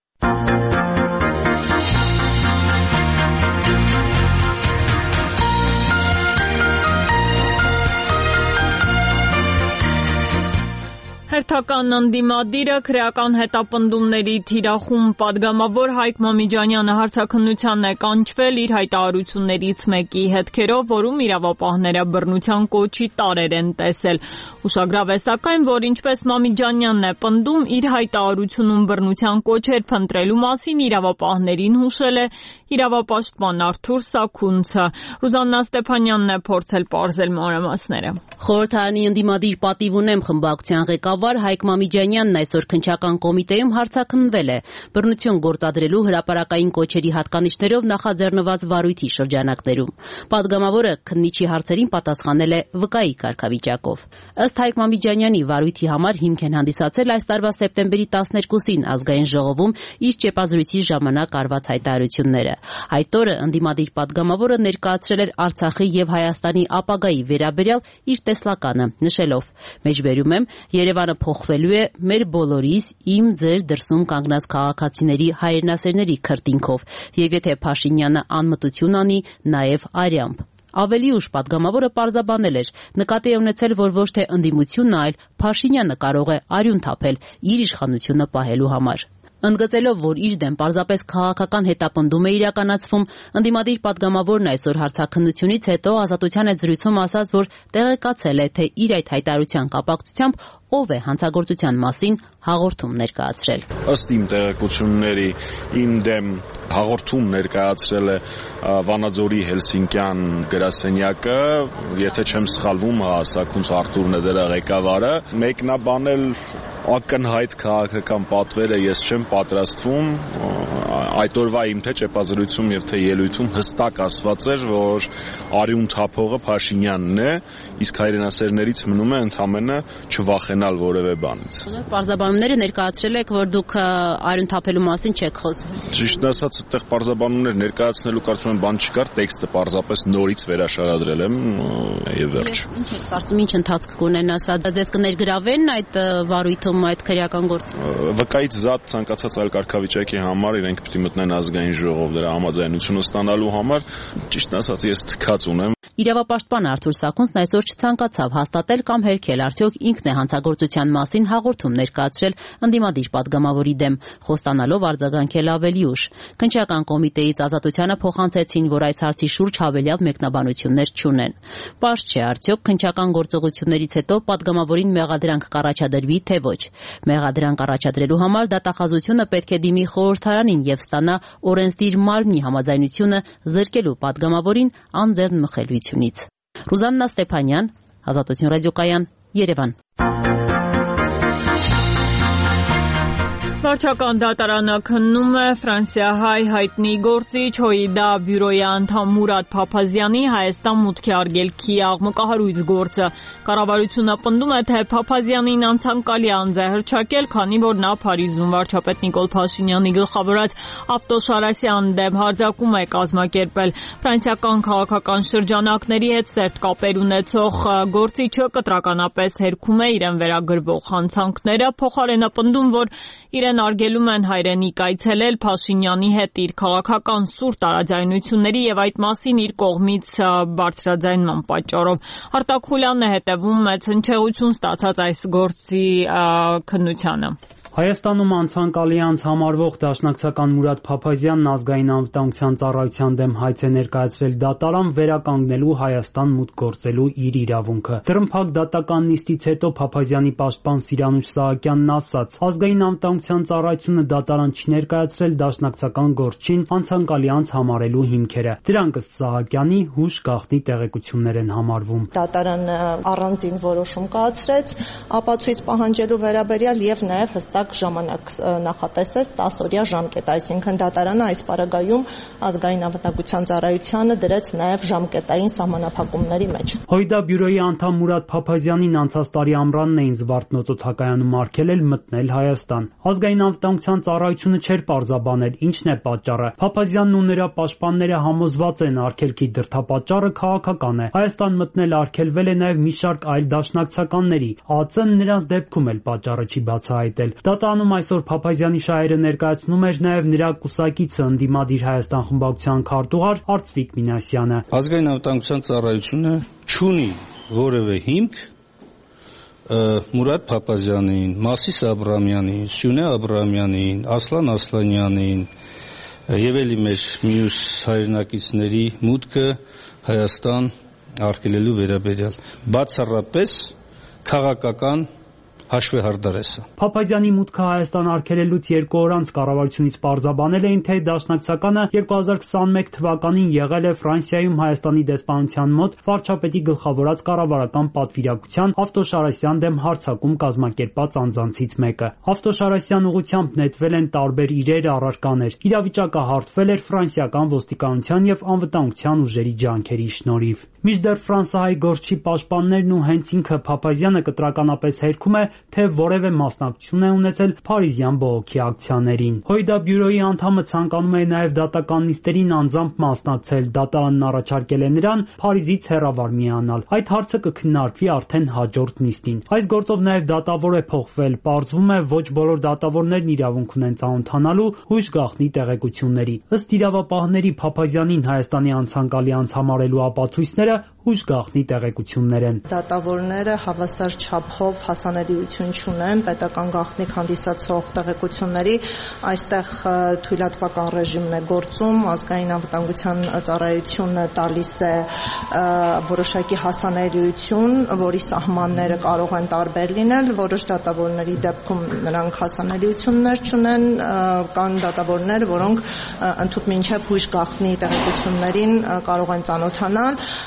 Հերթական ընդդիմադիրը քրեական հետապնդումների թիրախում պատգամավոր Հայկ Մամիջանյանը հարցաքննությանն է կանչվել իր հայտարարություններից մեկի հետքերով, որում իրավապահները բռնության կոչի տարրեր են տեսել։ Ուշագրավ է սակայն, որ ինչպես Մամիջանյանն է պնդում, իր հայտարարությունում բռնության կոչեր փնտրելու մասին իրավապահներին հուշել է իրավապաշտպան Արթուր Սաքունցը։ Ռուզաննա Ստեփանյանն է փորձել պարզել մանրամասները։ Խորհրդարանի ընդդիմադիր պատիվ ունեմ խմբակցության ղեկավար Հայկ Մամիջանյանն այսօր քննչական կոմիտեում հարցաքննվել է բռնություն գործադրելու հրապարակային կոչերի հատկանիշներով նախաձեռնված վարույթի շրջանակներում։ Պատգամավորը քննիչի հարցերին պատասխանել է վկայի կարգավիճակով։ Ըստ Հայկ Մամիջանյանի վարույթի համար հիմք են հանդիսացել այս տարվա սեպտեմբերի 12-ին ազգային ժողովում իր ճեպազրույցի ժամանակ արված հայտարարությունները։ Այդ օրը ընդդիմադիր պատգամավորը ներկայացրել էր Արցախի եւ Հայաստանի ապագայի վերաբերյալ իր տեսլականը, նշելով. «Մեջբերում եմ, Երևանը փոխվելու է մեր բոլորիս, իմ, ձեր դրսում կանգնած քաղաքացիների հայրենասերների քրտինքով, եւ եթե Փաշինյանը անմտություն անի, նաեւ արյամբ»։ Ավելի ուշ պատգամավորը պարզաբանել էր, նկատի է ունեցել, որ ոչ թե ընդդիմությունն, այլ Փաշինյանը կարող է արյուն թափել իր իշխանությունը պահելու համար։ Ընդգծելով, որ իր դեմ պարզապես քաղաքական հետապնդում է իրականացվում, ընդդիմադիր պատգամավորն այսօր հարցաքննությունից հետո Ազատության հետ զրույցում ասաց, որ տեղեկացել է, թե իր այդ հայտարարության կապակցությամբ ով է հանցագործության մասին հաղորդում ներկայացրել։ Ըստ իմ տեղեկությունների, իմ դեմ հաղորդում ներկայացրել է Վանաձորի Հելսինկյան գրասենյակը, եթե չեմ սխալվում, Սաքունց Արթուրն է դրա ղեկավարը, մեկնաբանել ակնհայտ քաղաքական պատվերը ես չեմ պատրաստվում, այդ օրվա իմ թե ճեպազրույցում եւ թե ելույթում հստակ ասված էր, որ արյուն թափողը Փաշինյանն է, իսկ հայրենասերներից մնում է ընդամենը չվախենալ որևէ բանից։ Պարզաբանումները ներկայացրել եք, որ դուք արյուն թափելու մասին չեք խոսում։ Ճիշտն ասած, այդտեղ պարզաբանումներ ներկայացնելու կարծում եմ բան չկար, տեքստը պարզապես նորից վերաշարադրել եմ եւ վերջ։ Ինչ եք կարծում, ինչ ընթացք կունենա սա, ձեզ կներգրավեն այդ վարույթում, այդ քրեական գործում։ Վկայից զատ ցանկացած այլ կարգավիճակի համար իրենք պիտի մտնեն ազգային ժողով դրա համաձայնությունը ստանալու համար, ճիշտն ասած ես թքած ունեմ։ Իրավապաշտպան Արթուր Սաքունցն այսօր չցանկացավ հաստատել կամ հերքել արդյոք ինքն է հանցագործության մասին հաղորդում ներկայացրել ընդդիմադիր պատգամավորի դեմ, խոստանալով արձագանքել ավելի ուշ։ Քննչական կոմիտեից Ազատությանը փոխանցեցին, որ այս հարցի շուրջ հավելյալ մեկնաբանություններ չունեն։ Պարզ չէ արդյոք քննչական գործողություններից հետո պատգամավորին մեղադրանք կառաջադրվի, թե ոչ։ Մեղադրանք առաջադրելու համար դատախազությունը պետք է դիմի խորհրդարանին եւ ստանա օրենսդիր մարմնի համաձայնությունը զրկելու պատգամավորին անձեռնմխելիությունից։ Ռուզաննա Ստեփանյան, Ազատություն ռադիոկայան, Երևան։ Վարչական դատարանը քննում է ֆրանսիահայ հայտնի գործիչ ՀՅԴ բյուրոյի անդամ Մուրադ Փափազյանի Հայաստան մուտքի արգելքի աղմկահարույց գործը։ Կառավարությունը պնդում է, թե Փափազյանին անցանկալի անձ է հռչակել, քանի որ նա Փարիզում վարչապետ Նիկոլ Փաշինյանի գլխավորած Ավտոշարասյան դեմ հարձակում է կազմակերպել։ Ֆրանսիական քաղաքական շրջանակների հետ սերտ կապեր ունեցող գործիչը կտրականապես հերքում է իրեն վերագրվող հանցանքները, փոխարենը պնդում, որ իրեն արգելում են հայրենիք այցելել Փաշինյանի հետ իր քաղաքական սուր տարաձայնությունների եւ այդ մասին իր կողմից բարձրաձայնման պատճառով։ Արտակ Խուլյանն է հետևում մեծ հնչեղություն ստացած այս գործի քննությանը։ Հայաստանում անցանկալի անձ համարվող դաշնակցական Մուրադ Փափազյանն ազգային անվտանգության ծառայության դեմ հայց է ներկայացրել դատարան վերականգնելու Հայաստան մուտք գործելու իր իրավունքը։ Դռնփակ դատական նիստից հետո Փափազյանի պաշտպան Սիրանուշ Սահակյանն ասաց. ազգային անվտանգության ծառայությունը դատարան չի ներկայացրել դաշնակցական գործչին անցանկալի անձ համարելու հիմքերը։ Դրանք ըստ Սահակյանի հուշ գաղտնի տեղեկություններ են համարվում։ Դատարանը առանձին որոշում կայացրեց ապացույց պահանջելու վերաբերյալ եւ նաեւ հստակ ժամանակ նախատեսեց 10-օրյա ժամկետ, այսինքն դատարանը այս պարագայում ազգային անվտանգության ծառայությանը դրեց նաև ժամկետային սահմանափակումների մեջ։ ՀՅԴ բյուրոյի անդամ Մուրադ Փափազյանին անցած տարի ամռանն էին Զվարթնոց հակայանում արգելել մտնել Հայաստան։ Ազգային անվտանգության ծառայությունը չէր պարզաբանել ինչն է պատճառը։ Փափազյանն ու նրա պաշտպանները համոզված են արգելքի դրդապատճառը քաղաքական է։ Հայաստան մտնել արգելվել է նաև մի շարք այլ դաշնակցականների։ ԱԾ-ն նրանց դեպքում էլ պատճառը չի բացահայտել։ Դատարանում այսօր Փափազյանի շահերը ներկայացնում էր նաև նրա կուսակիցը ընդդիմադիր Հայաստան խմբակցության քարտուղար Արծվիկ Մինասյանը։ Ազգային անվտանգության ծառայությունը չունի որևէ հիմք Մուրադ Փափազյանին, Մասիս Աբրամյանին, Սյունե Աբրամյանին, Ասլան Ասլանյանին եւ էլի մեր մյուս հայրենակիցների մուտքը Հայաստան արգելելու վերաբերյալ բացառապես քաղաքական հաշվեհարդարեսը։ Փափազյանի մուտքը Հայաստան արգելելուց 2 օր անց կառավարությունից պարզաբանել էին, թե դաշնակցականը 2021 թվականին եղել է Ֆրանսիայում Հայաստանի դեսպանության մոտ վարչապետի գլխավորած կառավարական պատվիրակության Ավտոշարասյան դեմ հարձակում կազմակերպած անձանցից մեկը։ Ավտոշարասյան ուղղությամբ նետվել են տարբեր իրեր, առարկաներ։ Իրավիճակը հարթվել էր ֆրանսիական ոստիկանության եւ անվտանգության ուժերի ջանքերի շնորհիվ։ Մինչդեռ ֆրանսահայ գործչի պաշտպաններն ու հենց ինքը Փափազյանը կտրականապես հերքում է, թե որևէ մասնակցություն է ունեցել Փարիզյան բողոքի ակցիաներին։ ՀՅԴ բյուրոյի անդամը ցանկանում է նաև դատական նիստերին անձամբ մասնակցել։ Դատարանն առաջարկել է նրան Փարիզից հեռավար միանալ։ Այդ հարցը կքննարկվի արդեն հաջորդ նիստին։ Այս գործով նաև դատավոր է փոխվել։ Պարզվում է, ոչ բոլոր դատավորներն իրավունք ունեն ծանոթանալու հույժ գաղտնի տեղեկությունների։ Ըստ իրավապահների Փափազյանին Հայաստանի անցանկալի անձ համարելու ապացույցները հույժ գաղտնի տեղեկություններ են։ Դատավորները հավասար չափով հասանելիություն չունեն պետական գաղտնիք հանդիսացող տեղեկությունների, այստեղ թույլատվական ռեժիմն է գործում, ազգային անվտանգության ծառայությունը տալիս է որոշակի հասանելիություն, որի սահմանները կարող են տարբեր լինել, որոշ դատավորների դեպքում նրանք հասանելիություններ չունեն, կան դատավորներ, որոնք ընդհանուր մինչև հույժ գաղտնի տեղեկություններին կարող են ծանոթանալ, այս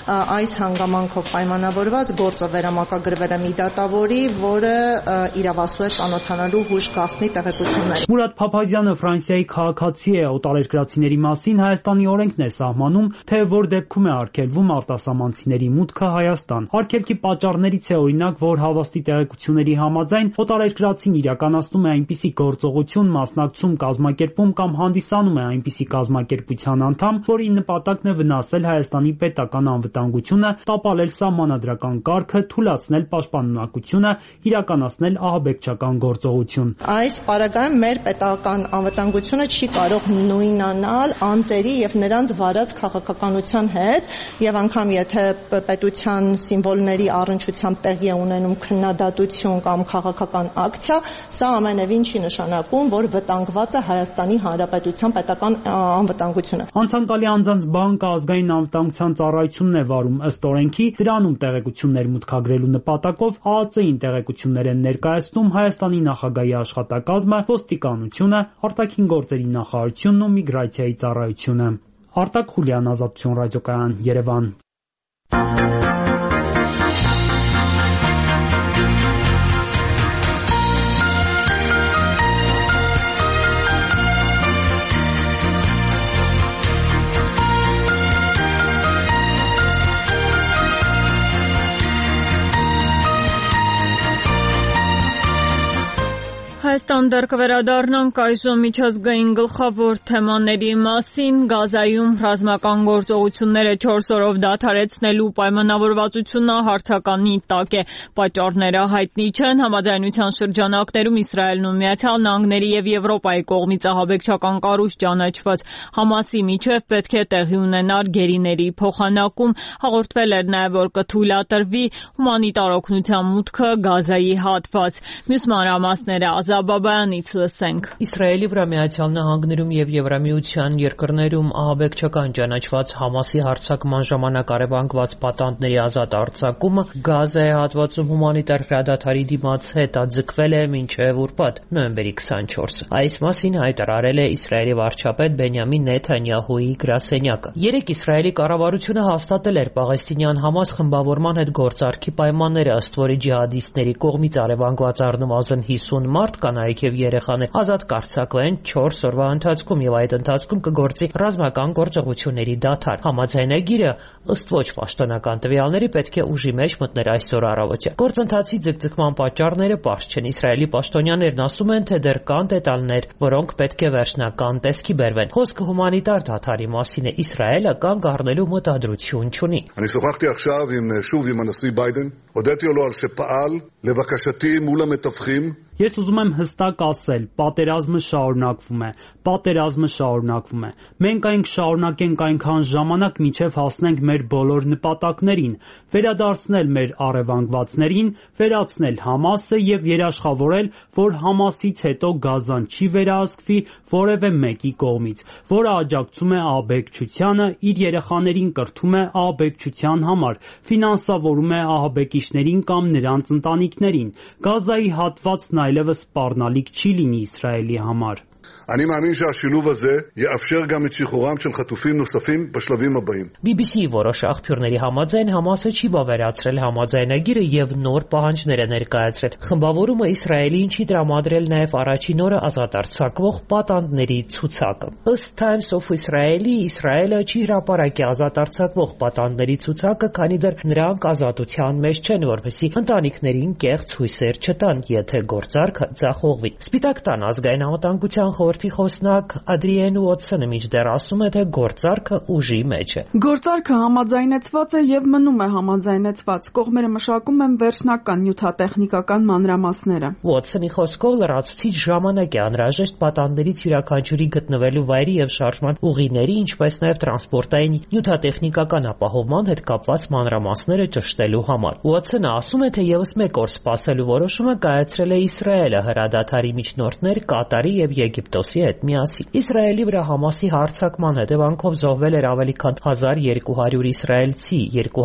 այս հանգամանքով պայմանավորված գործը վերամակագրվել է մի դատավորի, որը իրավասու է ծանոթանալու հուշ գաղտնի տեղեկությունների։ Մուրադ Փափազյանը Ֆրանսիայի քաղաքացի է, օտարերկրացիների մասին Հայաստանի օրենքն է սահմանում, թե որ դեպքում է արգելվում արտասահմանցիների մուտքը Հայաստան։ Արգելքի պատճառներից է օրինակ, որ հավաստի տեղեկությունների համաձայն օտարերկրացին իրականացնում է այնպիսի գործողություն, մասնակցում, կազմակերպում կամ հանդիսանում է այնպիսի կազմակերպության անդամ, որի նպատակն է վնասել Հայաստանի պետական անվտանգությունը, տապալել սահմանադրական կարգը, թուլացնել պաշտպանունակությունը, իրականացնել ահաբեկչական գործողություն։ Այս պարագայում մեր պետական անվտանգությունը չի կարող նույնանալ անձերի եւ նրանց վարած քաղաքականության հետ, եւ անգամ եթե պետության սիմվոլների առնչությամբ տեղի է ունենում քննադատություն կամ քաղաքական ակցիա, սա ամենևին չի նշանակում, որ վտանգված է Հայաստանի Հանրապետության պետական անվտանգությունը։ Անցանկալի անձանց բանկը ազգային անվտանգության ծառայությունն է վարում ըստ օրենքի, դրանում տեղեկություններ մուտքագրելու նպատակով ԱԱԾ-ին տեղեկություններ են ներկայացնում Հայաստանի նախագահի աշխատակազմը, ոստիկանությունը, արտաքին գործերի նախարարությունն ու միգրացիայի ծառայությունը։ Արտակ Խուլյան, Ազատություն ռադիոկայան, Երևան։ Հայաստան դեռ կվերադառնանք այժմ միջազգային գլխավոր թեմաների մասին։ Գազայում ռազմական գործողությունները 4 օրով դադարեցնելու պայմանավորվածությունը հարցականի տակ է։ Պատճառները հայտնի չեն։ Համաձայնության շրջանակներում Իսրայելն ու Միացյալ Նահանգների եւ Եվրոպայի կողմից ահաբեկչական կառույց ճանաչված Համասի միջև պետք է տեղի ունենար գերիների փոխանակում։ Հաղորդվել էր նաեւ, որ կթույլատրվի հումանիտար օգնության մուտքը Գազայի հատված։ Մյուս մանրամասները Բաբայանից լսենք։ Իսրայելի վրա Միացյալ Նահանգներում եւ Եվրամիության երկրներում ահաբեկչական ճանաչված Համասի հարձակման ժամանակ առևանգված պատանդների ազատ արձակումը Գազայի հատվածում հումանիտար հրադադարի դիմաց հետաձգվել է մինչեւ ուրբաթ նոյեմբերի 24-ը։ Այս մասին հայտարարել է Իսրայելի վարչապետ Բենյամին Նեթանյահուի գրասենյակը։ Երեկ Իսրայելի կառավարությունը հաստատել էր Պաղեստինյան Համաս խմբավորման հետ գործարքի պայմանները, ըստ որի ջիհադիստների կողմից առևանգված առնվազն 50 մարդ կանայք եւ երեխաներ ազատ կարձակվեն 4 օրվա ընթացքում եւ այդ ընթացքում կգործի ռազմական գործողությունների դադար։ Համաձայնագիրը ըստ ոչ պաշտոնական տվյալների պետք է ուժի մեջ մտներ այսօր առավոտյան։ Գործընթացի ձգձգման պատճառները պարզ չեն։ Իսրայելի պաշտոնյաներն ասում են, թե դեռ կան դետալներ, որոնք պետք է վերջնական տեսքի բերվեն։ Խոսքը հումանիտար դադարի մասին է։ Իսրայելը կանգ առնելու մտադրություն չունի։ אני שוחחתי עכשיו שוב עם הנשיא ביידן, הודיתי לו על שפעל לבקשתי מול המתווכים. Ես ուզում եմ հստակ ասել, պատերազմը շարունակվում է, պատերազմը շարունակվում է։ Մենք այն կշարունակենք այնքան ժամանակ, մինչև հասնենք մեր բոլոր նպատակներին, վերադարձնել մեր առևանգվածներին, վերացնել Համասը եւ երաշխավորել, որ Համասից հետո Գազան չի վերահսկվի որևէ մեկի կողմից, որը աջակցում է ահաբեկչությանը, իր երեխաներին կրթում է ահաբեկչության համար, ֆինանսավորում է ահաբեկիչներին կամ նրանց ընտանիքներին։ Գազայի հատվածն այլևս սպառնալիք չի լինի Իսրայելի համար։ אני מאמין שהשילוב הזה יאפשר גם את שחרורם של חטופים נוספים בשלבים הבאים. BBC-ի որոշ աղբյուրների համաձայն Համասը չի բավարարել համաձայնագիրը եւ նոր պահանջներ է ներկայացրել։ Խմբավորումը Իսրայելին չի տրամադրել նաեւ առաջին օրը ազատ արձակվող պատանդների ցուցակը։ Ըստ Times of Israel-ի Իսրայելը չի հրապարակի ազատ արձակվող պատանդների ցուցակը, քանի դեռ նրանք ազատության մեջ չեն, որպեսզի ընտանիքներին կեղծ հույսեր չտան, եթե գործարքը ձախողվի։ Սպիտակ տան ազգային անվտանգության խորհրդի խոսնակ Ադրիեն Ուոտսոնը մինչդեռ ասում է, թե գործարքը ուժի մեջ է։ Գործարքը համաձայնեցված է եւ մնում է համաձայնեցված։ Կողմերը մշակում են վերջնական նյութատեխնիկական մանրամասները։ Ուոտսոնի խոսքով լրացուցիչ ժամանակ է անհրաժեշտ պատանդներից յուրաքանչյուրի գտնվելու վայրի եւ շարժման ուղիների, ինչպես նաեւ տրանսպորտային նյութատեխնիկական ապահովման հետ կապված մանրամասները ճշտելու համար։ Ուոտսոնը ասում է, թե եւս մեկ օր սպասելու որոշումը կայացրել է Իսրայելը, հրադադարի միջնորդներ Կատարի եւ Եգիպտոսի հետ միասին։ Իսրայելի վրա Համասի հարձակման հետևանքով զոհվել էր ավելի քան 1200 իսրայելցի,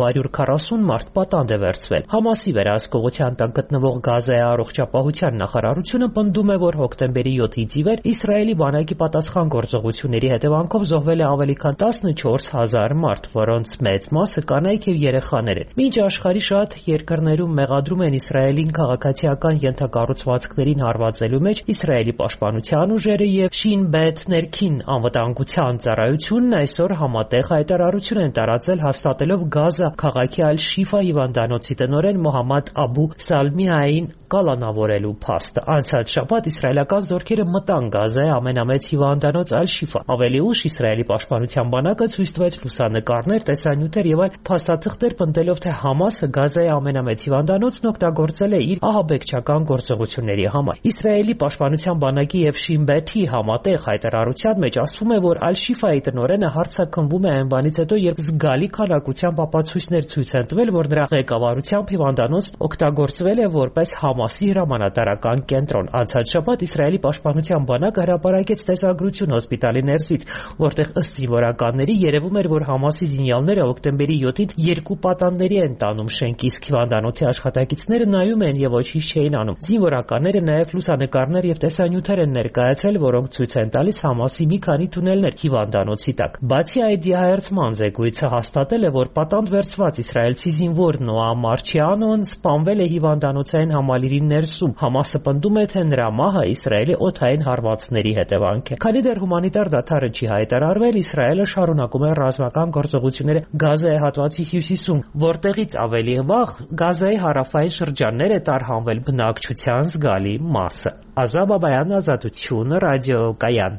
240 մարդ պատանդ է վերցվել։ Համասի վերահսկողության տակ գտնվող Գազայի առողջապահության նախարարությունը պնդում է, որ հոկտեմբերի 7-ից ի վեր Իսրայելի բանակի պատասխան գործողությունների հետևանքով զոհվել է ավելի քան 14000 մարդ, որոնց մեծ մասը կանայք եւ երեխաներ են։ Մինչ աշխարհի շատ երկրներում մեղադրում են Իսրայելին քաղաքացիական ենթակառուցվածքներին հարվածելու մեջ, Իսրայելի պաշտպանության ուժերը եւ Շին Բեթ ներքին անվտանգության ծառայությունն այսօր համատեղ հայտարարություն են տարածել, հաստատելով Գազա քաղաքի Ալ-Շիֆա հիվանդանոցի տնօրեն Մոհամմադ Աբու Սալմիային կալանավորելու փաստը։ Անցած շաբաթ իսրայելական զորքերը մտան Գազայի ամենամեծ հիվանդանոց Ալ-Շիֆա։ Ավելի ուշ Իսրայելի պաշտպանության բանակը ցույց տվեց լուսանկարներ, տեսանյութեր եւ այլ փաստաթղթեր, պնդելով, թե Համասը Գազայի ամենամեծ հիվանդանոցն օգտագործել է իր ահաբեկչական գործողությունների համար։ Իսրայելի պաշտպանության բանակի եւ Շին Բեթի համատեղ հայտարարության մեջ ասվում է, որ Ալ-Շիֆայի տնօրենը հարձակվում է այն բանից հետո, երբ զգալի քանակությամբ ապացույցներ ցույց են տվել, որ նրա ղեկավարությամբ հիվանդանոցն օգտագործվել է որպես Համասի հրամանատարական կենտրոն։ Անցած շաբաթ Իսրայելի պաշտպանության բանակը հրապարակեց տեսագրություն հոսպիտալի ներսից, որտեղ ըստ զինվորականների երևում էր, որ Համասի զինյալները հոկտեմբերի 7-ին 2 պատանդների են տանում շենքի, իսկ հիվանդանոցի աշխատակիցները նայում են եւ ոչինչ չէին անում։ Զինվորականները նաեւ լուսանկարներ եւ տեսանյութեր են ներկայացրել, որոնք ցույց են տալիս Համասի մի քանի թունելներ հիվանդանոցի տակ։ Բացի այդ, դիահերձման զեկույցը հաստատել է, որ պատանդ վերցված իսրայելցի զինվոր Նոա Մարչիանոն սպանվել է հիվանդանոցային համալիրի ներսում։ Համասը պնդում է, թե նրա մահը Իսրայելի օդային հարվածների հետևանք է։ Քանի դեռ հումանիտար դադարը չի հայտարարվել, Իսրայելը շարունակում է ռազմական գործողությունները Գազայի հատվածի հյուսիսում, որտեղից ավելի վաղ Գազայի հարավային շրջաններ է տարհանվել բնակչության զգալի մասը։ Ազա Բաբայան, Ազատություն, ռադիոկայան։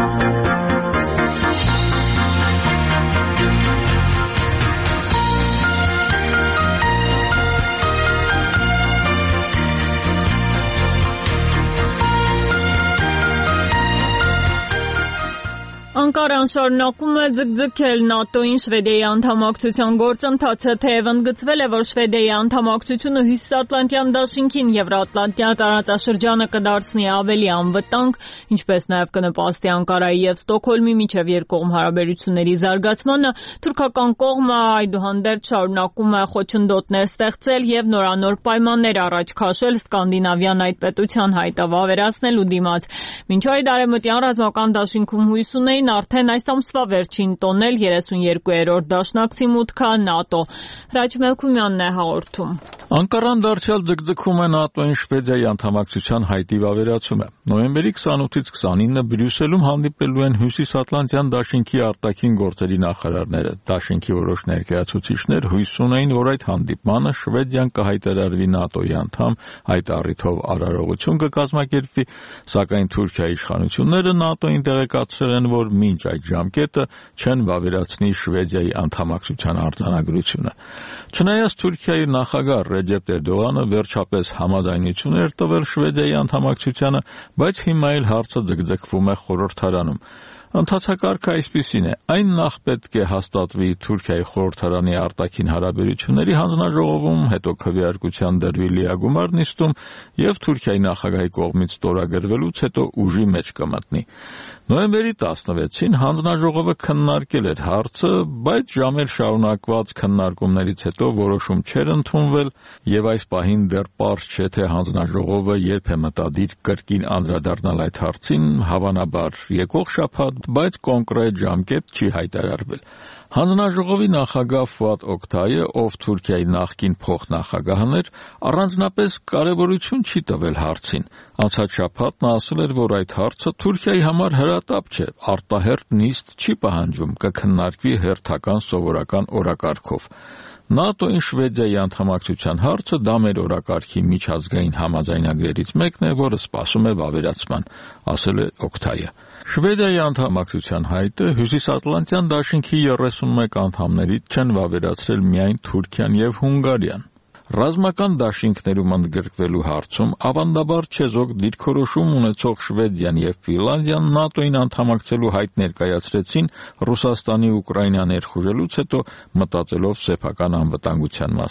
Անկարան շարունակում է ձգձգել ՆԱՏՕ-ին Շվեդիայի անդամակցության գործընթացը, թեև ընդգծվել է, որ Շվեդիայի անդամակցությունը Հյուսիսատլանտյան դաշինքին Եվրոատլանտյան տարածաշրջանը կդարձնի ավելի անվտանգ, ինչպես նաև կնպաստի Անկարայի եւ Ստոկհոլմի միջև երկկողմ հարաբերությունների զարգացմանը, թուրքական կողմը այդուհանդերձ շարունակում է խոչընդոտներ ստեղծել եւ նորանոր պայմաններ առաջ քաշել Սկանդինավյան այդ պետության հայտը վավերացնելու դիմաց։ Մինչ այդ արևմտյան ռազմական դաշինքում հույս ունեին արդեն այս ամսվա վերջին տոնել 32-րդ դաշնակցի մուտքը ՆԱՏՕ։ Հրաչ Մելքումյանն է հաղորդում։ Անկարան դարձյալ ձգձգում է ՆԱՏՕ-ին Շվեդիայի անդամակցության հայտի վավերացումը։ Նոյեմբերի 28-ից 29-ը Բրյուսելում հանդիպելու են Հյուսիսատլանտյան դաշինքի արտաքին գործերի նախարարները։ Դաշինքի որոշ ներկայացուցիչներ հույս ունեին, որ այդ հանդիպմանը Շվեդիան կհայտարարվի ՆԱՏՕ-ի անդամ, այդ առիթով արարողություն կկազմակերպվի, սակայն Թուրքիայի իշխանությունները ՆԱՏՕ-ին տեղեկացրել են, որ մինչ այդ ժամկետը չեն վավերացնի Շվեդիայի անդամակցության արձանագրությունը։ Չնայած Թուրքիայի նախագահ Ռեջեփ Էրդողանը վերջապես համաձայնություն էր տվել Շվեդիայի անդամակցությանը, բայց հիմա էլ հարցը ձգձգվում է խորհրդարանում։ Ընթացակարգը այսպիսին է. այն նախ պետք է հաստատվի Թուրքիայի խորհրդարանի արտաքին հարաբերությունների հանձնաժողովում, հետո քվեարկության դրվի լիագումար նիստում եւ Թուրքիայի նախագահի կողմից ստորագրվելուց հետո ուժի մեջ կմտնի։ Նոյեմբերի 16-ին հանձնաժողովը քննարկել էր հարցը, բայց ժամեր շարունակված քննարկումներից հետո որոշում չէր ընդունվել եւ այս պահին դեռ պարզ չէ, թե հանձնաժողովը երբ է մտադիր կրկին անդրադառնալ այդ հարցին, հավանաբար եկող շաբաթ, բայց կոնկրետ ժամկետ չի հայտարարվել։ Հանձնաժողովի նախագահ Ֆուադ Օկտայը, ով Թուրքիայի նախկին փոխնախագահն էր, առանձնապես կարևորություն չի տվել հարցին։ Անցած շաբաթ նա ասել էր, որ այդ հարցը Թուրքիայի համար հրատապ չէ, արտահերթ նիստ չի պահանջում, կքննարկվի հերթական սովորական օրակարգով։ ՆԱՏՕ-ին Շվեդիայի անդամակցության հարցը դա մեր օրակարգի միջազգային համաձայնագրերից մեկն է, որը սպասում է վավերացման, ասել է Օկտայը։ Շվեդիայի անդամակցության հայտը Հյուսիսատլանտյան դաշինքի 31 անդամներից չեն վավերացրել միայն Թուրքիան եւ Հունգարիան։ Ռազմական դաշինքներում ընդգրկվելու հարցում ավանդաբար չեզոք դիրքորոշում ունեցող Շվեդիան եւ Ֆինլանդիան ՆԱՏՕ-ին անդամակցելու հայտ ներկայացրեցին Ռուսաստանի Ուկրաինա ներխուժելուց հետո, մտածելով սեփական անվտանգության մասին։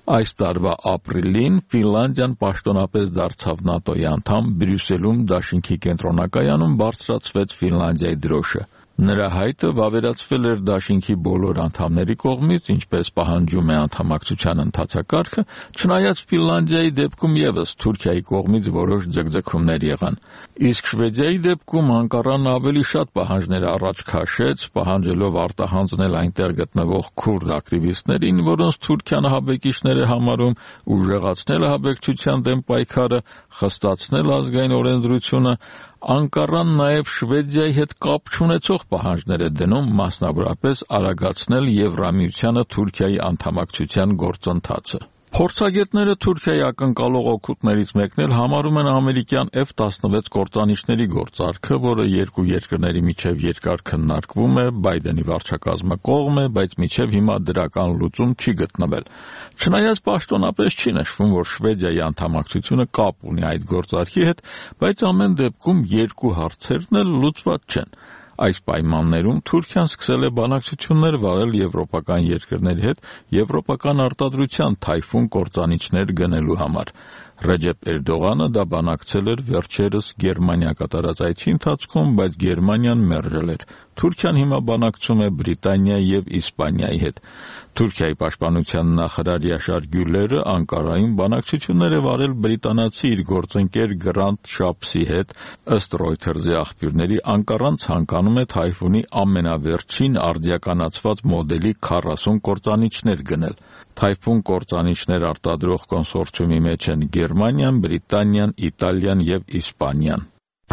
Այս տարվա ապրիլին Ֆինլանդիան պաշտոնապես դարձավ ՆԱՏՕ-ի անդամ, Բրյուսելում դաշինքի կենտրոնակայանում բարձրացվեց Ֆինլանդիայի դրոշը։ Նրա հայտը վավերացվել էր դաշինքի բոլոր անդամների կողմից, ինչպես պահանջում է անդամակցության ընթացակարգը, չնայած Ֆինլանդիայի դեպքում ևս Թուրքիայի կողմից որոշ ձգձգումներ եղան։ Իսկ Շվեդիայի դեպքում Անկարան ավելի շատ պահանջներ առաջ քաշեց, պահանջելով արտահանձնել այնտեղ գտնվող քուրդ ակտիվիստներին, որոնց Թուրքիան ահաբեկիչներ է համարում, ուժեղացնել ահաբեկչության դեմ պայքարը, խստացնել ազգային օրենսդրությունը, Անկարան նաև Շվեդիայի հետ կապ չունեցող պահանջներ է դնում, մասնավորապես արագացնել Եվրամիությանը Թուրքիայի անդամակցության գործընթացը։ Փորձագետները Թուրքիայի ակնկալող օգուտներից մեկն էլ համարում են ամերիկյան F-16 կործանիչների գործարքը, որը երկու երկրների միջև երկար քննարկվում է, Բայդենի վարչակազմը կողմ է, բայց մինչև հիմա դրական լուծում չի գտնվել։ Չնայած պաշտոնապես չի նշվում, որ Շվեդիայի անդամակցությունը կապ ունի այդ գործարքի հետ, բայց ամեն դեպքում երկու հարցերն էլ լուծված չեն։ Այս պայմաններում Թուրքիան սկսել է բանակցություններ վարել եվրոպական երկրների հետ եվրոպական արտադրության Թայֆուն կործանիչներ գնելու համար։ Ռեջեփ Էրդողանը դա բանակցել էր վերջերս Գերմանիա կատարած այցի ընթացքում, բայց Գերմանիան մերժել էր։ Թուրքիան հիմա բանակցում է Բրիտանիայի եւ Իսպանիայի հետ։ Թուրքիայի պաշտպանության նախարար Յաշար Գյուլերը Անկարայում բանակցություններ է վարել բրիտանացի իր գործընկեր Գրանտ Շապսի հետ։ Ըստ Reuters-ի աղբյուրների, Անկարան ցանկանում է Թայֆունի ամենավերջին արդիականացված մոդելի 40 կործանիչներ գնել։ Թայֆուն կործանիչներ արտադրող կոնսորցիումի մեջ են Գերմանիան, Բրիտանիան, Իտալիան եւ Իսպանիան։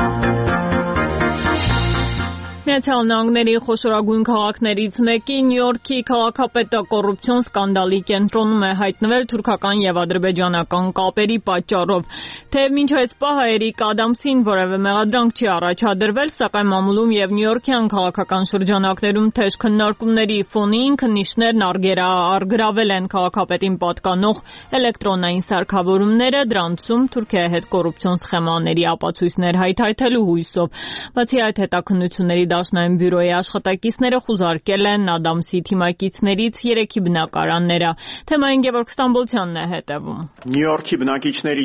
Միացյալ Նահանգների խոշորագույն քաղաքներից մեկի Նյու Յորքի քաղաքապետը կոռուպցիոն սկանդալի կենտրոնում է հայտնվել թուրքական եւ ադրբեջանական կապերի պատճառով։ Թեև մինչ այս պահը Էրիկ Ադամսին որևէ մեղադրանք չի առաջադրվել, սակայն մամուլում եւ նյույորքյան քաղաքական շրջանակներում թեժ քննարկումների ֆոնին քննիչներն առգրավել են քաղաքապետին պատկանող էլեկտրոնային սարքավորումները, դրանցում Թուրքիայի հետ կոռուպցիոն սխեմաների ապացույցներ հայթայթելու հույսով։ Բացի այդ, հետաքննությունների Դաշնային բյուրոյի աշխատակիցները խուզարկել են Ադամսի թիմակիցներից 3-ի բնակարանները։ Թեմային Գևորգ Ստամբոլցյանն է հետևում։ Նյու Յորքի բնակիչների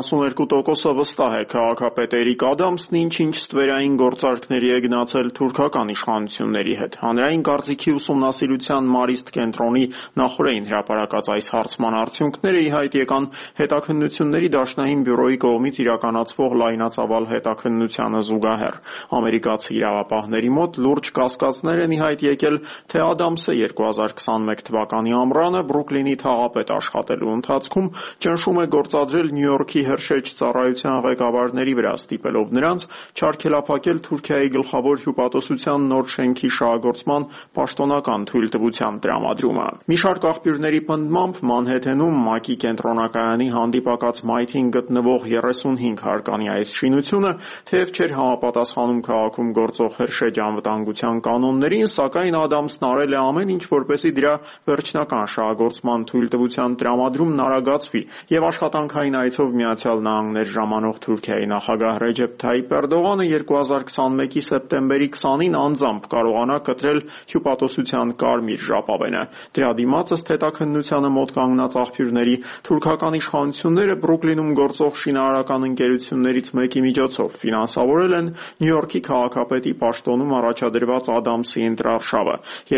72%-ը վստահ է քաղաքապետ Էրիկ Ադամսն ինչ-ինչ ստվերային գործարքների է գնացել թուրքական իշխանությունների հետ։ Հանրային կարծիքի ուսումնասիրության Մարիստ կենտրոնի նախորդին հրապարակած այս հարցման արդյունքները ի հայտ եկան հետաքննությունների Դաշնային բյուրոյի կողմից իրականացվող լայնածավալ հետաքննությանը զուգահեռ։ Ամերիկացի իրավապահների մոտ լուրջ կասկածներ են ի հայտ եկել, թե Ադամսը 2021 թվականի ամռանը Բրուքլինի թաղապետ աշխատելու ընթացքում ճնշում է գործադրել Նյու Յորքի Հրշեջ ծառայության ղեկավարների վրա, ստիպելով նրանց չարգելափակել Թուրքիայի գլխավոր հյուպատոսության նոր շենքի շահագործման պաշտոնական թույլտվության տրամադրումը։ Մի շարք աղբյուրների պնդմամբ Մանհեթենում ՄԱԿ-ի կենտրոնակայանի հանդիպակաց մայթին գտնվող 35 հարկանի այս շինությունը թեև չէր համապատասխանում քաղաքում գործող Հրշեջ անվտանգության կանոններին, սակայն Ադամսն արել է ամեն ինչ, որպեսզի դրա վերջնական շահագործման թույլտվության տրամադրումն արագացվի եւ աշխատանքային այցով Միացյալ Նահանգներ ժամանող Թուրքիայի նախագահ Ռեջեփ Թայիփ Էրդողանը 2021-ի սեպտեմբերի 20-ին անձամբ կարողանա կտրել հյուպատոսության կարմիր ժապավենը։ Դրա դիմաց ըստ հետաքննությանը մոտ կանգնած աղբյուրների թուրքական իշխանությունները Բրուքլինում գործող շինարարական ընկերություններից մեկի միջոցով ֆինանսավորել են Նյու Յորքի քաղաքապետի պաշտոնում առաջադրված Ադամսի ընտրարշավը։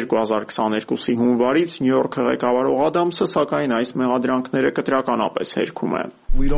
2022-ի հունվարից Նյու Յորքը ղեկավարող Ադամսը սակայն այս մեղադրանքները կտրականապես հերքում է։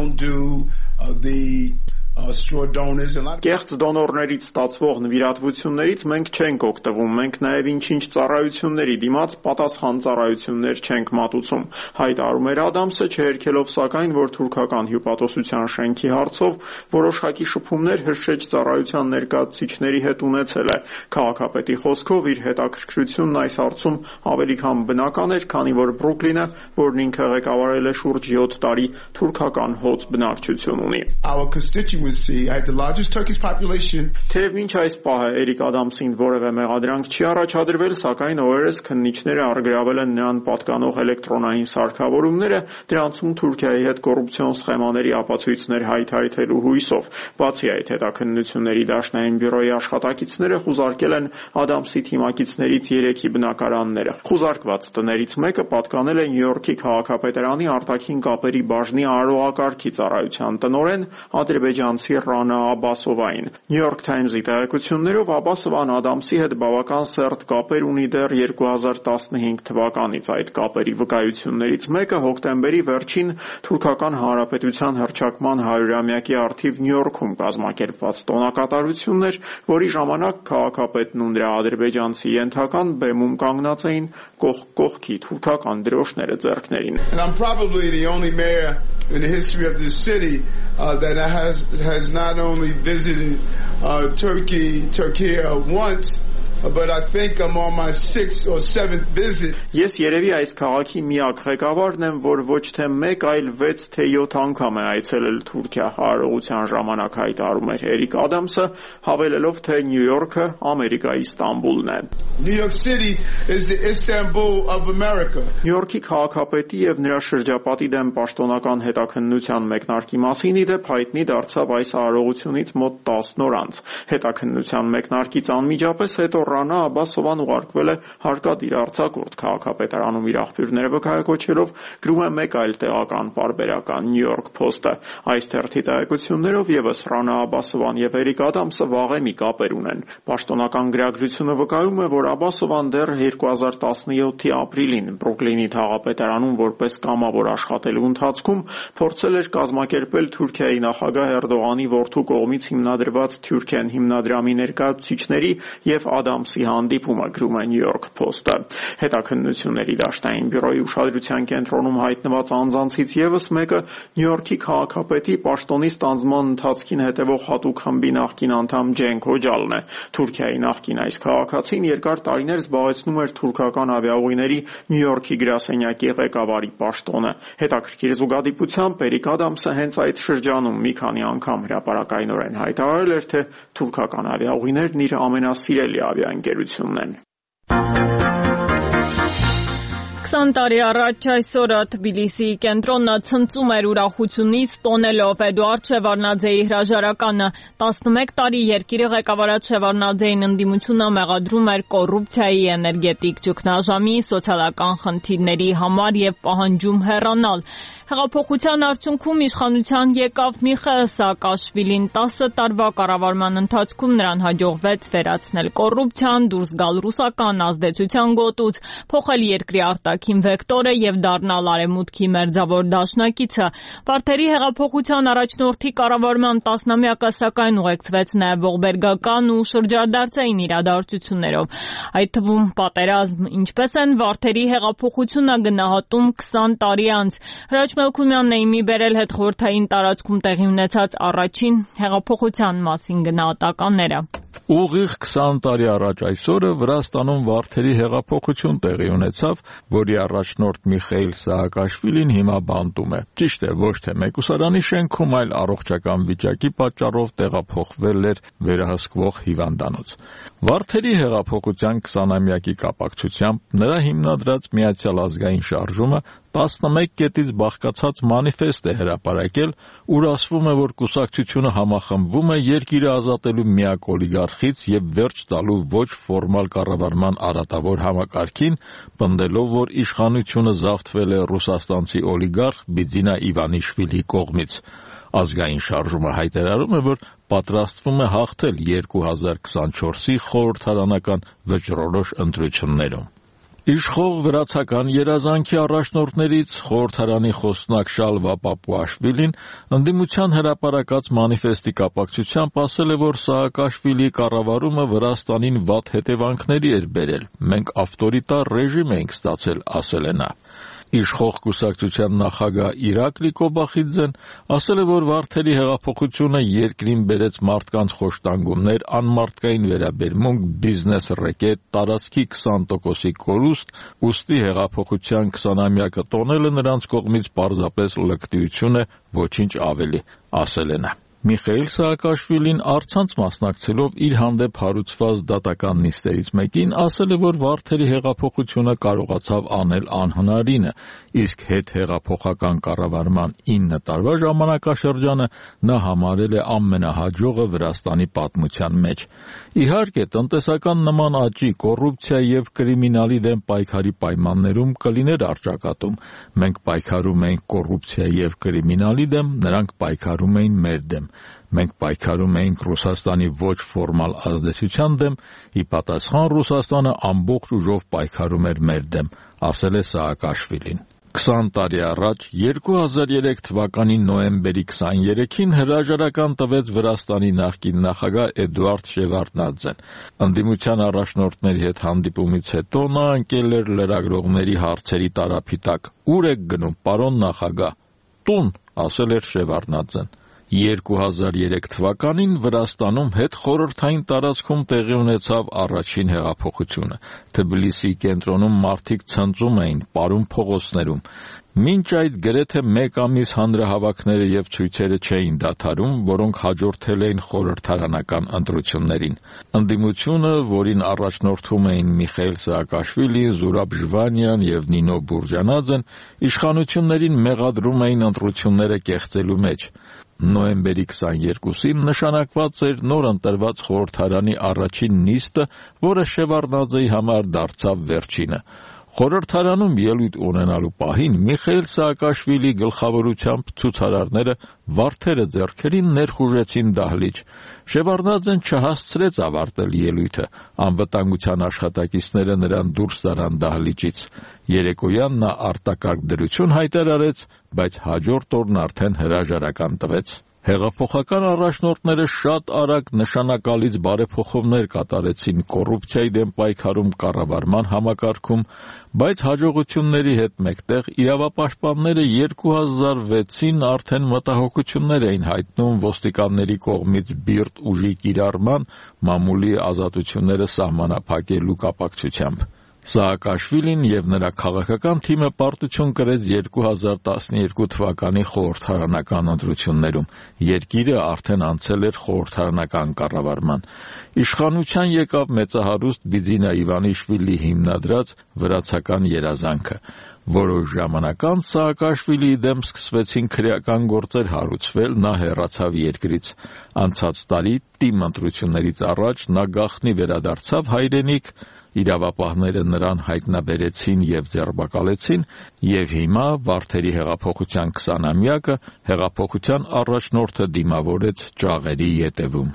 Կեղծ դոնորներից ստացվող նվիրատվություններից մենք չենք օգտվում, մենք նաև ինչ-ինչ ծառայությունների դիմաց պատասխան ծառայություններ չենք մատուցում։ Հայտարարում էր Ադամսը, չհերքելով սակայն, որ թուրքական հյուպատոսության շենքի հարցով որոշակի շփումներ Հրշեջ ծառայության ներկայացուցիչների հետ ունեցել է։ Քաղաքապետի խոսքով իր հետաքրքրությունն այս հարցում ավելի քան բնական էր, քանի որ Բրուքլինը, որն ինքը ղեկավարել է շուրջ 7 տարի, թուրքական հոծ բնակչություն ունի։ see. I had the largest Turkish population. Թեև մինչ այս պահը Էրիկ Ադամսին որևէ մեղադրանք չի առաջադրվել, սակայն օրերս քննիչները առգրավել են նրան պատկանող էլեկտրոնային սարքավորումները, դրանցում Թուրքիայի հետ կոռուպցիոն սխեմաների ապացույցներ հայթայթելու հույսով։ Բացի այդ, հետաքննությունների դաշնային բյուրոյի աշխատակիցները խուզարկել են Ադամսի թիմակիցներից 3-ի բնակարանները։ Խուզարկված տներից մեկը պատկանել է Նյու Յորքի քաղաքապետարանի արտաքին կապերի բաժնի արարողակարգի ծառայության տնօրեն ադրբեջանցի Ռանա Աբասովային։ New York Times-ի տեղեկություններով Աբասովան Ադամսի հետ բավական սերտ կապեր ունի դեռ 2015 թվականից։ Այդ կապերի վկայություններից մեկը հոկտեմբերի վերջին Թուրքական Հանրապետության հռչակման 100-ամյակի առթիվ Նյու Յորքում կազմակերպված տոնակատարությունն էր, որի ժամանակ քաղաքապետն ու նրա ադրբեջանցի ենթական բեմում կանգնած էին կողք կողքի թուրքական դրոշները ձեռքներին։ And I'm probably the only mayor in the history of this city that has not only visited Turkey once, but I think I'm on my 6th or 7th visit. Ես երևի այս քաղաքի միակ ղեկավարն եմ, որ ոչ թե 1, այլ 6 թե 7 անգամ է այցելել Թուրքիա, հարողության ժամանակ հայտարարում էր Էրիկ Ադամսը, հավելելով, թե Նյու Յորքը Ամերիկայի Ստամբուլն է։ New York City is the Istanbul of America. Նյու Յորքի քաղաքապետի եւ նրա շրջապատի դեմ պաշտոնական հետաքննության մեկնարկի մասին իդեպ հայտնի դարձավ այս հարողությունից մոտ 10 օր անց։ Հետաքննության մեկնարկից անմիջապես հետո Ռանա Աբասովան ուղարկվել է հարկադիր արձակուրդ քաղաքապետարանում իր աղբյուրները վկայակոչելով, գրում է մեկ այլ տեղական պարբերական New York Post-ը։ Այս թերթի տեղեկություններով եւս Ռանա Աբասովան եւ Էրիկ Ադամսը վաղեմի կապեր ունեն։ Պաշտոնական գրագրությունը վկայում է, որ Աբասովան դեռ 2017-ի ապրիլին Բրուքլինի թաղապետարանում որպես կամավոր աշխատելու ընթացքում փորձել էր կազմակերպել Թուրքիայի նախագահ Էրդողանի որդու կողմից հիմնադրված Թուրքեն հիմնադրամի ներկայացուցիչների եւ Ադամսի հանդիպումը, գրում է New York Post-ը։ Հետաքննությունների դաշնային բյուրոյի ուշադրության կենտրոնում հայտնված անձանցից եւս մեկը Նյու Յորքի քաղաքապետի պաշտոնի ստանձնման ընթացքին հետևող հատուկ խմբի նախկին անդամ Ջենք Հոջալն է։ Թուրքիայի նախկին այս քաղաքացին երկար տարիներ զբաղեցնում էր թուրքական ավիաուղիների Նյու Յորքի գրասենյակի ղեկավարի պաշտոնը։ Հետաքրքիր զուգադիպությամբ Էրիկ Ադամսը հենց այդ շրջանում մի քանի անգամ հրապարակայնորեն հայտարարել էր, թե թուրքական ավիաուղիներն իր ամենասիրելի ավիաընկերությունն են։ 20 տարի առաջ այսօրը Թբիլիսիի կենտրոնը ցնծում էր ուրախությունից, տոնելով Էդուարդ Շևարդնաձեի հրաժարականը։ 11 տարի երկիրը ղեկավարած Շևարդնաձեին ընդդիմությունը մեղադրում էր կոռուպցիայի, էներգետիկ ճգնաժամի, սոցիալական խնդիրների համար եւ պահանջում հեռանալ։ Հեղափոխության արդյունքում իշխանության եկավ Միխայիլ Սաակաշվիլին։ 10 տարվա կառավարման ընթացքում նրան հաջողվեց վերացնել կոռուպցիան, դուրս գալ ռուսական ազդեցության գոտուց, փոխել երկրի արտաքին վեկտորը եւ դառնալ արևմուտքի մերձավոր դաշնակիցը։ Պարտերի հեղափոխության առաջնորդի կառավարման 10-ամյակը սակայն ուղեկցվեց նաեւ ողբերգական ու շրջադարձային իրադարձություններով, այդ թվում պատերազմ, ինչպես են Վարդերի հեղափոխությունը գնահատում 20 տարի անց։ Մելքումյանն է իմի բերել հետխորհրդային տարածքում տեղի ունեցած առաջին հեղափոխության մասին գնահատականները։ Ուղիղ 20 տարի առաջ այսօրը Վրաստանում Վարդերի հեղափոխություն տեղի ունեցավ, որի առաջնորդ Միխայիլ Սաակաշվիլին հիմա բանտում է։ Ճիշտ է, ոչ թե մեկուսարանի շենքում, այլ առողջական վիճակի պատճառով տեղափոխվել էր վերահսկվող հիվանդանոց։ Վարդերի հեղափոխության 20-ամյակի կապակցությամբ նրա հիմնադրած Միացյալ ազգային շարժումը 11 կետից բաղկացած մանիֆեստ է հրապարակել, ուր ասվում է, որ կուսակցությունը համախմբվում է երկիրը ազատելու միակ օլիգարխից եւ վերջ տալու ոչ ֆորմալ կառավարման արատավոր համակարգին, պնդելով, որ իշխանությունը զավթվել է ռուսաստանցի օլիգարխ Բիձինա Իվանիշվիլի կողմից։ Ազգային շարժումը հայտարարում է, որ պատրաստվում է հաղթել 2024-ի խորհրդարանական վճռորոշ ընտրություններում։ Իշխող վրացական երազանքի առաջնորդներից խորհրդարանի խոսնակ Շալվա Պապուաշվիլին ընդդիմության հրապարակած մանիֆեստի կապակցությամբ ասել է, որ Սաակաշվիլիի կառավարումը Վրաստանին վատ հետևանքների էր բերել։ Մենք ավտորիտար ռեժիմ ենք ստացել, ասել է նա։ Իշխող կուսակցության նախագահ Իրակլի Կոբախիձեն ասել է, որ Վարդերի հեղափոխությունը երկրին բերեց մարդկանց խոշտանգումներ, անմարդկային վերաբերմունք, բիզնես ռեկետ, տարածքի 20%-ի կորուստ, ուստի հեղափոխության 20-ամյակը տոնելը նրանց կողմից պարզապես լկտիություն է, ոչինչ ավելի, ասել է նա։ Միխայիլ Սաակաշվիլին առցանց մասնակցելով իր հանդեպ հարուցված դատական նիստերից մեկին ասել է, որ Վարդերի հեղափոխությունը կարողացավ անել անհնարինը, իսկ հետհեղափոխական կառավարման 9 տարվա ժամանակաշրջանը նա համարել է ամենահաջողը Վրաստանի պատմության մեջ։ Իհարկե, տնտեսական նման աճի, կոռուպցիա եւ կրիմինալի դեմ պայքարի պայմաններում կլիներ առճակատում։ Մենք պայքարում էինք կոռուպցիա եւ կրիմինալի դեմ, նրանք պայքարում էին մեր դեմ։ Մենք պայքարում էինք Ռուսաստանի ոչ ֆորմալ ազդեցության դեմ, ի պատասխան Ռուսաստանը ամբողջ ուժով պայքարում էր մեր դեմ, ասել է Սաակաշվիլին։ 20 տարի առաջ 2003 թվականի նոյեմբերի 23-ին հրաժարական տվեց Վրաստանի նախկին նախագահ Էդուարդ Շևարդնաձեն։ Ընդդիմության առաջնորդների հետ հանդիպումից հետո նա ընկել էր լրագրողների հարցերի տարափի տակ։ Ուր եք գնում, պարոն նախագահ։ Տուն, ասել էր Շևարդնաձեն։ 2003 թվականին Վրաստանում հետխորհրդային տարածքում տեղի ունեցավ առաջին հեղափոխությունը։ Թբիլիսի կենտրոնում մարդիկ ցնծում էին, պարում փողոցներում։ Մինչ այդ գրեթե 1 ամիս հանրահավաքները եւ ցույցերը չէին դադարում, որոնք հաջորդել էին խորհրդարանական ընտրություններին։ Ընդդիմությունը, որին առաջնորդում էին Միխայիլ Սաակաշվիլի, Զուրաբ Ժվանյան եւ Նինո Բուրջանաձեն, իշխանություններին մեղադրում էին ընտրությունները կեղծելու մեջ։ Նոյեմբերի 22-ին նշանակված էր նոր ընտրված խորհրդարանի առաջին նիստը, որը Շևարդնաձեի համար դարձավ վերջինը։ Խորհրդարանում ելույթ ունենալու պահին Միխայիլ Սաակաշվիլի գլխավորությամբ ցուցարարները Վարդերը ձեռքերին ներխուժեցին դահլիճ։ Շևարդնաձեն չհասցրեց ավարտել ելույթը, անվտանգության աշխատակիցները նրան դուրս տարան դահլիճից։ Երեկոյան նա արտակարգ դրություն հայտարարեց, բայց հաջորդ օրն արդեն հրաժարական տվեց։ Հեղափոխական առաջնորդները շատ արագ նշանակալից բարեփոխումներ կատարեցին կոռուպցիայի դեմ պայքարում կառավարման համակարգում, բայց հաջողությունների հետ մեկտեղ իրավապաշտպանները 2006-ին արդեն մտահոգություններ էին հայտնում ոստիկանների կողմից բիրտ ուժի կիրառման, մամուլի ազատությունները սահմանափակելու կապակցությամբ։ Սաակաշվիլին եւ նրա քաղաքական թիմը պարտություն կրեց 2012 թվականի խորհրդարանական ընտրություններում։ Երկիրը արդեն անցել էր խորհրդարանական կառավարման։ Իշխանության եկավ մեծահարուստ Բիձինա Իվանիշվիլի հիմնադրած վրացական երազանքը։ Որոշ ժամանակ անց Սաակաշվիլիի դեմ սկսվեցին քրեական գործեր հարուցվել, նա հեռացավ երկրից։ Անցած տարի ՏԻՄ ընտրություններից առաջ նա գաղտնի վերադարձավ հայրենիք, իրավապահները նրան հայտնաբերեցին եւ ձերբակալեցին, եւ հիմա Վարդերի հեղափոխության 20-ամյակը հեղափոխության առաջնորդը դիմավորեց ճաղերի ետևում։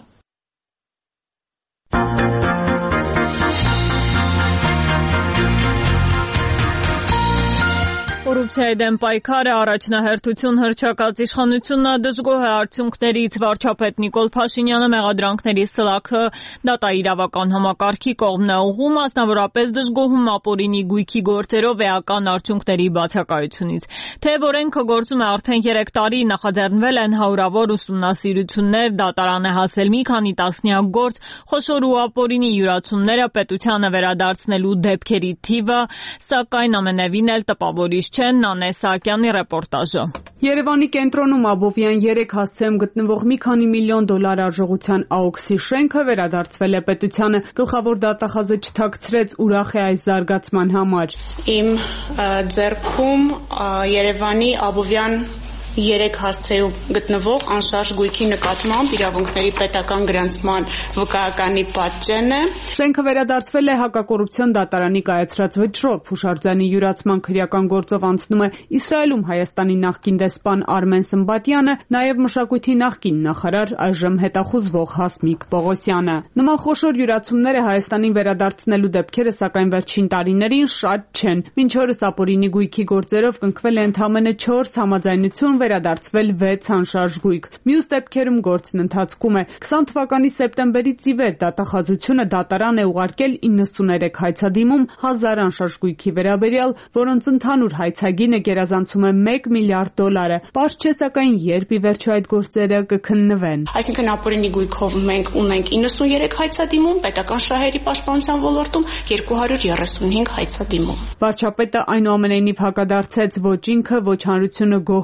Կոռուպցիայի դեմ պայքարը առաջնահերթություն հռչակած իշխանությունն դժգոհ է արդյունքներից։ Վարչապետ Նիկոլ Փաշինյանը մեղադրանքների սլաքը դատաիրավական համակարգի կողմն է ուղղում, մասնավորապես դժգոհում ապօրինի գույքի գործերով էական արդյունքների բացակայությունից։ Թեև օրենքը գործում է արդեն 3 տարի, նախաձեռնվել են հարյուրավոր ուսումնասիրություններ, դատարան է հասել մի քանի տասնյակ գործ, խոշոր ու ապօրինի յուրացումները պետությանը վերադարձնելու դեպքերի թիվը, սակայն ամենևին էլ տպավորիչ չեն, Նանե Սահակյանի ռեպորտաժը։ Երևանի կենտրոնում Աբովյան 3 հասցեում գտնվող մի քանի միլիոն դոլար արժողության AOX-ի շենքը վերադարձվել է պետությանը։ Գլխավոր դատախազը չթաքցրեց, ուրախ է այս զարգացման համար։ Իմ ձեռքում Երևանի Աբովյան 3 հասցեում գտնվող անշարժ գույքի նկատմամբ իրավունքների պետական գրանցման վկայականի պատճենն է։ Շենքը վերադարձվել է հակակոռուպցիոն դատարանի կայացրած վճռով։ Հուշարձանի յուրացման քրեական գործով անցնում է Իսրայելում Հայաստանի նախկին դեսպան Արմեն Սմբատյանը, նաև մշակույթի նախկին նախարար, այժմ հետախուզվող Հասմիկ Պողոսյանը։ Նման խոշոր յուրացումները Հայաստանին վերադարձնելու դեպքերը սակայն վերջին տարիներին շատ չեն։ Մինչ օրս ապօրինի գույքի գործերով կնքվել է ընդամենը 4 համաձայնություն, վերադարձվել 6 անշարժ գույք։ Մյուս դեպքերում գործն ընթացքում է։ 20 թվականի սեպտեմբերից ի վեր դատախազությունը դատարան է ուղարկել 93 հայցադիմում 1000 անշարժ գույքի վերաբերյալ, որոնց ընդհանուր հայցագինը գերազանցում է $1 միլիարդ։ Պարզ չէ սակայն երբ ի վերջո այդ գործերը կքննվեն։ Այսինքն ապօրինի գույքով մենք ունենք 93 հայցադիմում, պետական շահերի պաշտպանության ոլորտում 235 հայցադիմում։ Վարչապետը այնուամենայնիվ հակադարձեց, ոչ ինքը, ոչ հանրությունը գոհ չեն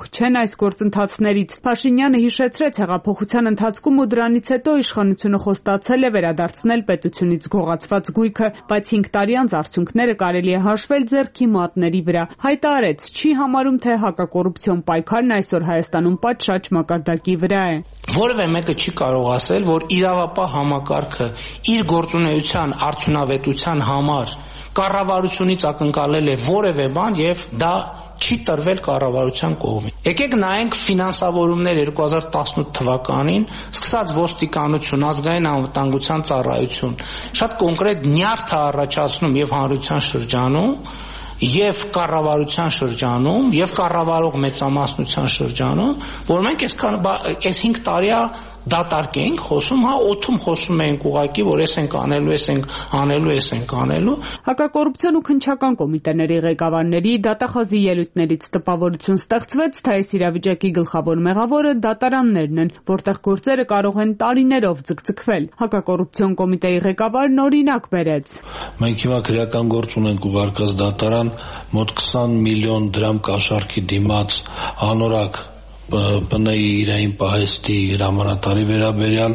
այս գործընթացներից։ Փաշինյանը հիշեցրեց հեղափոխության ընթացքում ու դրանից հետո իշխանությունը խոստացել է վերադարձնել պետությունից գողացված գույքը, բայց 5 տարի անց արդյունքները կարելի է հաշվել ձեռքի մատների վրա։ Հայտարարեց, չի համարում, թե հակակոռուպցիոն պայքարն այսօր Հայաստանում պատշաճ մակարդակի վրա է։ Որևէ մեկը չի կարող ասել, որ իրավապահ համակարգը իր գործունեության արդյունավետության համար կառավարությունից ակնկալել է որևէ բան եւ դա չի տրվել կառավարության կողմից։ Եկեք նայենք ֆինանսավորումներ 2018 թվականին, սկսած ոստիկանություն, ազգային անվտանգության ծառայություն, շատ կոնկրետ նյարդ է առաջացնում եւ հանրության շրջանում, եւ կառավարության շրջանում, եւ կառավարող մեծամասնության շրջանում, որ մենք այս 5 տարիա դատարկ էինք խոսում, օդում խոսում էինք ուղղակի, որ էս ենք անելու, էս ենք անելու, էս ենք անելու։ Հակակոռուպցիոն ու քննչական կոմիտեների ղեկավարների դատախազի ելույթներից տպավորություն ստեղծվեց, թե այս իրավիճակի գլխավոր մեղավորը դատարաններն են, որտեղ գործերը կարող են տարիներով ձգձգվել։ Հակակոռուպցիոն կոմիտեի ղեկավարն օրինակ բերեց։ Մենք հիմա քրեական գործ ունենք ուղարկած դատարան մոտ 20 միլիոն դրամ կաշառքի դիմաց անորակ ՊՆ-ի իրային պահեստի հրամանատարի վերաբերյալ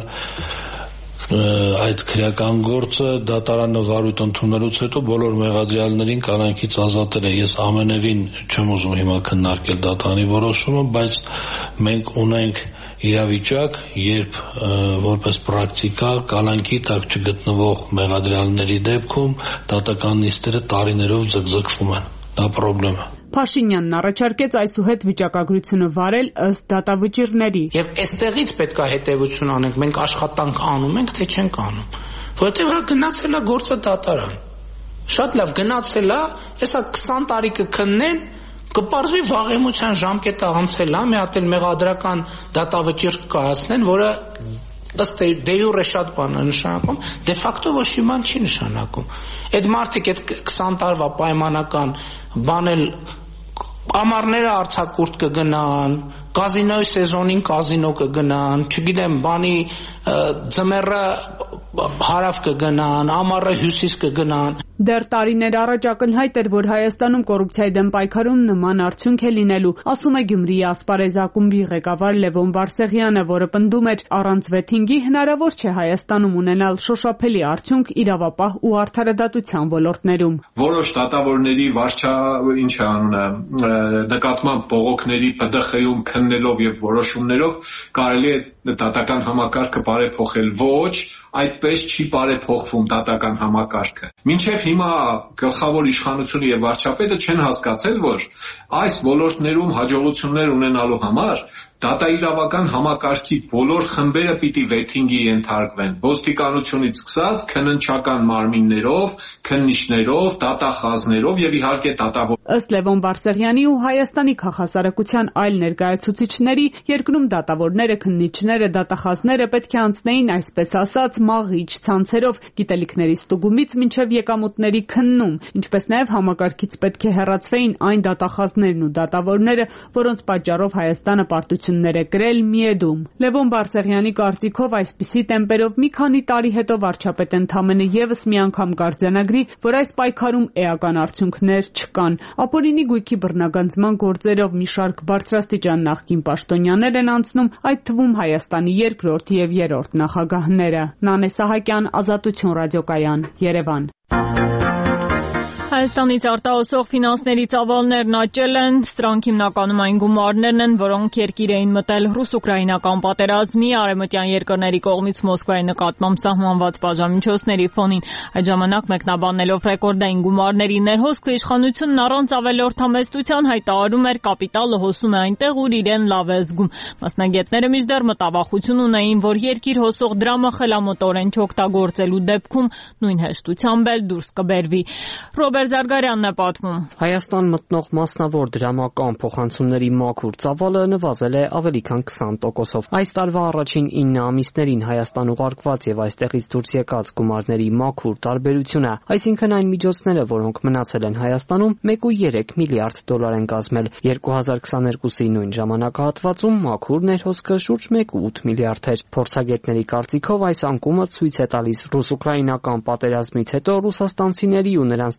այդ քրեական գործը դատարանը վարույթ ընդունելուց հետո բոլոր մեղադրյալներին կալանքից ազատել է։ Ես ամենևին չեմ ուզում հիմա քննարկել դատարանի որոշումը, բայց մենք ունենք իրավիճակ, երբ որպես պրակտիկա կալանքի տակ չգտնվող մեղադրյալների դեպքում դատական նիստերը տարիներով ձգձգվում են։ Դա խնդրեմ է։ Փաշինյանն առաջարկեց այսուհետ վիճակագրությունը վարել ըստ դատավճիռների։ Եվ այստեղից պետք է հետևություն անենք, մենք աշխատանք անում ենք, թե չենք անում, որովհետև հա գնացել է գործը դատարան։ Շատ լավ գնացել է, հեսա 20 տարի կքննեն, կպարզվի վաղեմության ժամկետը անցել է, մի հատ էլ մեղադրական դատավճիռ կայացնեն, որը ըստ դե յուրե շատ բան է նշանակում, դե ֆակտո ոչ մի բան չի նշանակում։ Այդ մարդիկ այդ 20 տարվա պայմանական բանել ամառները արձակուրդ կգնան, կազինոյի սեզոնին կազինո կգնան, չգիտեմ, բանի ձմեռը հարավ կգնան, ամառը հյուսիս կգնան։ Դեռ տարիներ առաջ ակնհայտ էր, որ Հայաստանում կոռուպցիայի դեմ պայքարում նման արդյունք է լինելու, ասում է Գյումրիի ասպարեզ ակումբի ղեկավար Լևոն Բարսեղյանը, որը պնդում էր, առանց վեթինգի հնարավոր չէ Հայաստանում ունենալ շոշափելի արդյունք իրավապահ ու արդարադատության ոլորտներում։ Որոշ դատավորների ինչ է անունը, նկատմամբ բողոքների ՊԴԽ-ում քննելով եւ որոշումներով կարելի է դատական համակարգը բարեփոխել, ոչ, այդպես չի բարեփոխվում դատական համակարգը։ Մինչև հիմա գլխավոր իշխանությունը եւ վարչապետը չեն հասկացել, որ այս ոլորտներում հաջողություններ ունենալու համար դատաիրավական համակարգի բոլոր խմբերը պիտի վեթինգի ենթարկվեն, ոստիկանությունից սկսած քննչական մարմիններով, քննիչներով, դատախազներով եւ իհարկե դատավոր։ Ըստ Լևոն Բարսեղյանի ու Հայաստանի քաղաքասարակության այլ ներկայացուցիչների, երկրում դատավորները, քննիչները, դատախազները պետք է անցնեին այսպես ասած մաղիչ ցանցերով գիտելիքների ստուգումից մինչև եկամուտների քննում, ինչպես նաեւ համակարգից պետք է հեռացվեին այն դատախազներն ու դատավորները, որոնց պատճառով Հայաստանը պարտություններ է կրել միեդում։ Լևոն Բարսեղյանի կարծիքով այսպիսի տեմպերով մի քանի տարի հետո վարչապետը ընդամենը եւս մի անգամ կարձանագրի, որ այս պայքարում էական արդյունքներ չկան։ Ապօրինի գույքի բռնագանձման գործերով մի շարք բարձրաստիճան նախկին պաշտոնյաներ են անցնում, այդ թվում Հայաստանի երկրորդ եւ երրորդ նախագահները։ Նանե Սահակյան, Ազատություն ռադիոկայան, Երևան։ Հայաստանից արտահոսող ֆինանսների ծավալներն աճել են, սրանք հիմնականում այն գումարներն են, որոնք երկիր էին մտել ռուս-ուկրաինական պատերազմի, արևմտյան երկրների կողմից Մոսկվայի նկատմամբ սահմանված բաժանմիջոցների ֆոնին։ Այդ ժամանակ մեկնաբանելով ռեկորդային գումարների ներհոսքը իշխանությունն առանց ավելորդամեստության հայտարարում էր կապիտալը հոսում է այնտեղ, ուր իրեն լավ է զգում։ Մասնագետները մինչդեռ մտավախություն ունեին, որ երկիր հոսող դրամը խելամտորեն չօգտագործելու դեպքում նույն հեշտությամբ էլ դուրս կբերվի։ Զարգարյանն է պատմում։ Հայաստան մտնող մասնավոր դրամական փոխանցումների մաքուր ծավալը նվազել է ավելի քան 20%-ով։ Այս տարվա առաջին 9 ամիսներին Հայաստան ուղարկված եւ այստեղից դուրս եկած գումարների մաքուր տարբերությունը, այսինքն այն միջոցները, որոնք մնացել են Հայաստանում, 1.3 միլիարդ դոլար են կազմել։ 2022-ի նույն ժամանակահատվածում մաքուր ներհոսքը շուրջ 1.8 միլիարդ էր։ Փորձագետների կարծիքով այս անկումը ցույց է տալիս ռուս-ուկրաինական պատերազմից հետո ռուսաստանցիների ու նրանց դրամական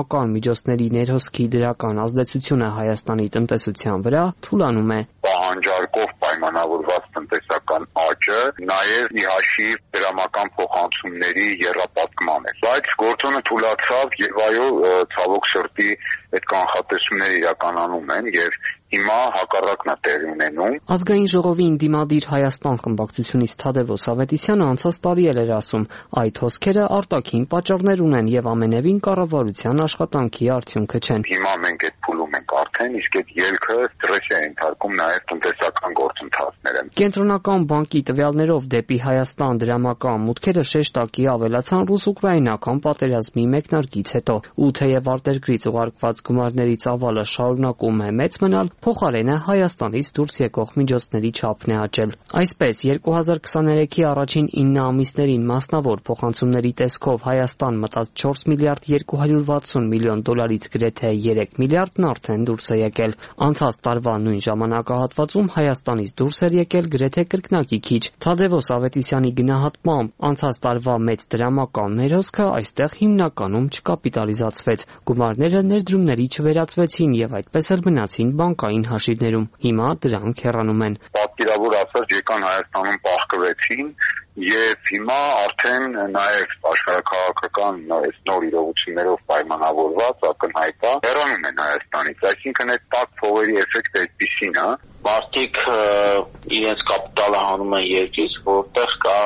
դրամական միջոցների ներհոսքի դրական ազդեցությունը Հայաստանի տնտեսության վրա թուլանում է։ Պահանջարկով պայմանավորված տնտեսական աճը նաև ի հաշիվ դրամական փոխանցումների եռապատկման է։ Բայց գործոնը թուլացավ եւ այո, ցավոք սրտի այդ կանխատեսումները իրականանում են եւ հիմա հակառակն է տեղի ունենում։ Ազգային ժողովի Ինդիմադիր Հայաստան խմբակցությունից Թադևոս Ավետիսյանը անցած տարի էր ասում, այդ հոսքերը արտաքին պատճառներ ունեն եւ ամենևին կառավարության աշխատանքի արդյունքը չեն։ Հիմա մենք այդ փուլում ենք արդեն, իսկ այդ ելքը ստրեսի է ենթարկում նաեւ տնտեսական գործընթացները։ Կենտրոնական բանկի տվյալներով դեպի Հայաստան դրամական մուտքերը շեշտակի ավելացան ռուս-ուկրաինական պատերազմի մեկնարկից հետո։ Ու թեև արտերկրից ուղարկված գումարների ծավալը շարունակում է մեծ մնալ, փոխարենը Հայաստանից դուրս եկող միջոցների չափն է աճել։ Այսպես 2023-ի առաջին 9 ամիսներին մասնավոր փոխանցումների տեսքով Հայաստան մտած 4 միլիարդ 260 միլիոն դոլարից գրեթե 3 միլիարդն արդեն դուրս է եկել։ Անցած տարվա նույն ժամանակահատվածում Հայաստանից դուրս էր եկել գրեթե կրկնակի քիչ։ Թադևոս Ավետիսյանի գնահատմամբ անցած տարվա մեծ դրամական ներհոսքը այստեղ հիմնականում չկապիտալիզացվեց։ Գումարները ներդրումների չվերածվեցին եւ այդպես էլ մնացին բանկային հաշիվներում։ Հիմա դրանք հեռանում են։ Պատկերավոր ասած եկան Հայաստանում պահկվեցին եւ հիմա արդեն նաեւ աշխարհաքաղաքական նոր իրողություններով պայմանավորված ակնհայտ է հեռանում են Հայաստանից։ Այսինքն այդ տաք փողերի էֆեկտը այդպիսին է։ Մարդիկ իրենց կապիտալը հանում են երկրից, որտեղ կա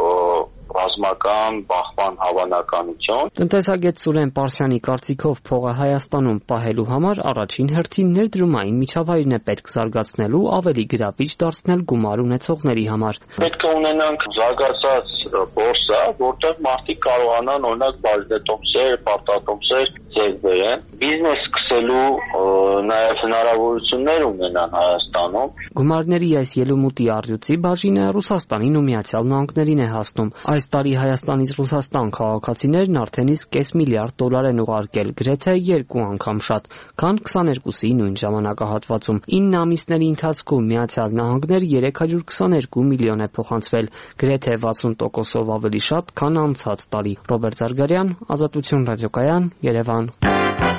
ռազմական բախման հավանականություն։ Տնտեսագետ Սուրեն Պարսյանի կարծիքով փողը Հայաստանում պահելու համար առաջին հերթին ներդրումային միջավայրն է պետք զարգացնելու, ավելի գրավիչ դարձնել գումար ունեցողների համար։ Պետք է ունենանք զարգացած բորսա, որտեղ մարդիկ կարողանան օրինակ բաժնետոմսեր, պարտատոմսեր ձեռք բերեն, բիզնես սկսելու նաև հնարավորություններ ունենան Հայաստանում։ Գումարների այս ելումուտի առյուծի բաժինը Ռուսաստանին ու Միացյալ Նահանգներին է հասնում։ Այս տարի Հայաստանից Ռուսաստան քաղաքացիներն արդեն իսկ կես միլիարդ դոլար են ուղարկել, գրեթե 2 անգամ շատ, քան 22-ի նույն ժամանակահատվածում։ 9 ամիսների ընթացքում Միացյալ Նահանգներ 322 միլիոն է փոխանցվել, գրեթե 60%-ով ավելի շատ, քան անցած տարի։ Ռոբերտ Զարգարյան, Ազատություն ռադիոկայան, Երևան։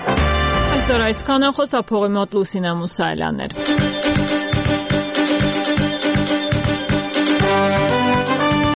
Այսօր այսքանը, խոսափողի մոտ Լուսինե Մուսայելյանն էր։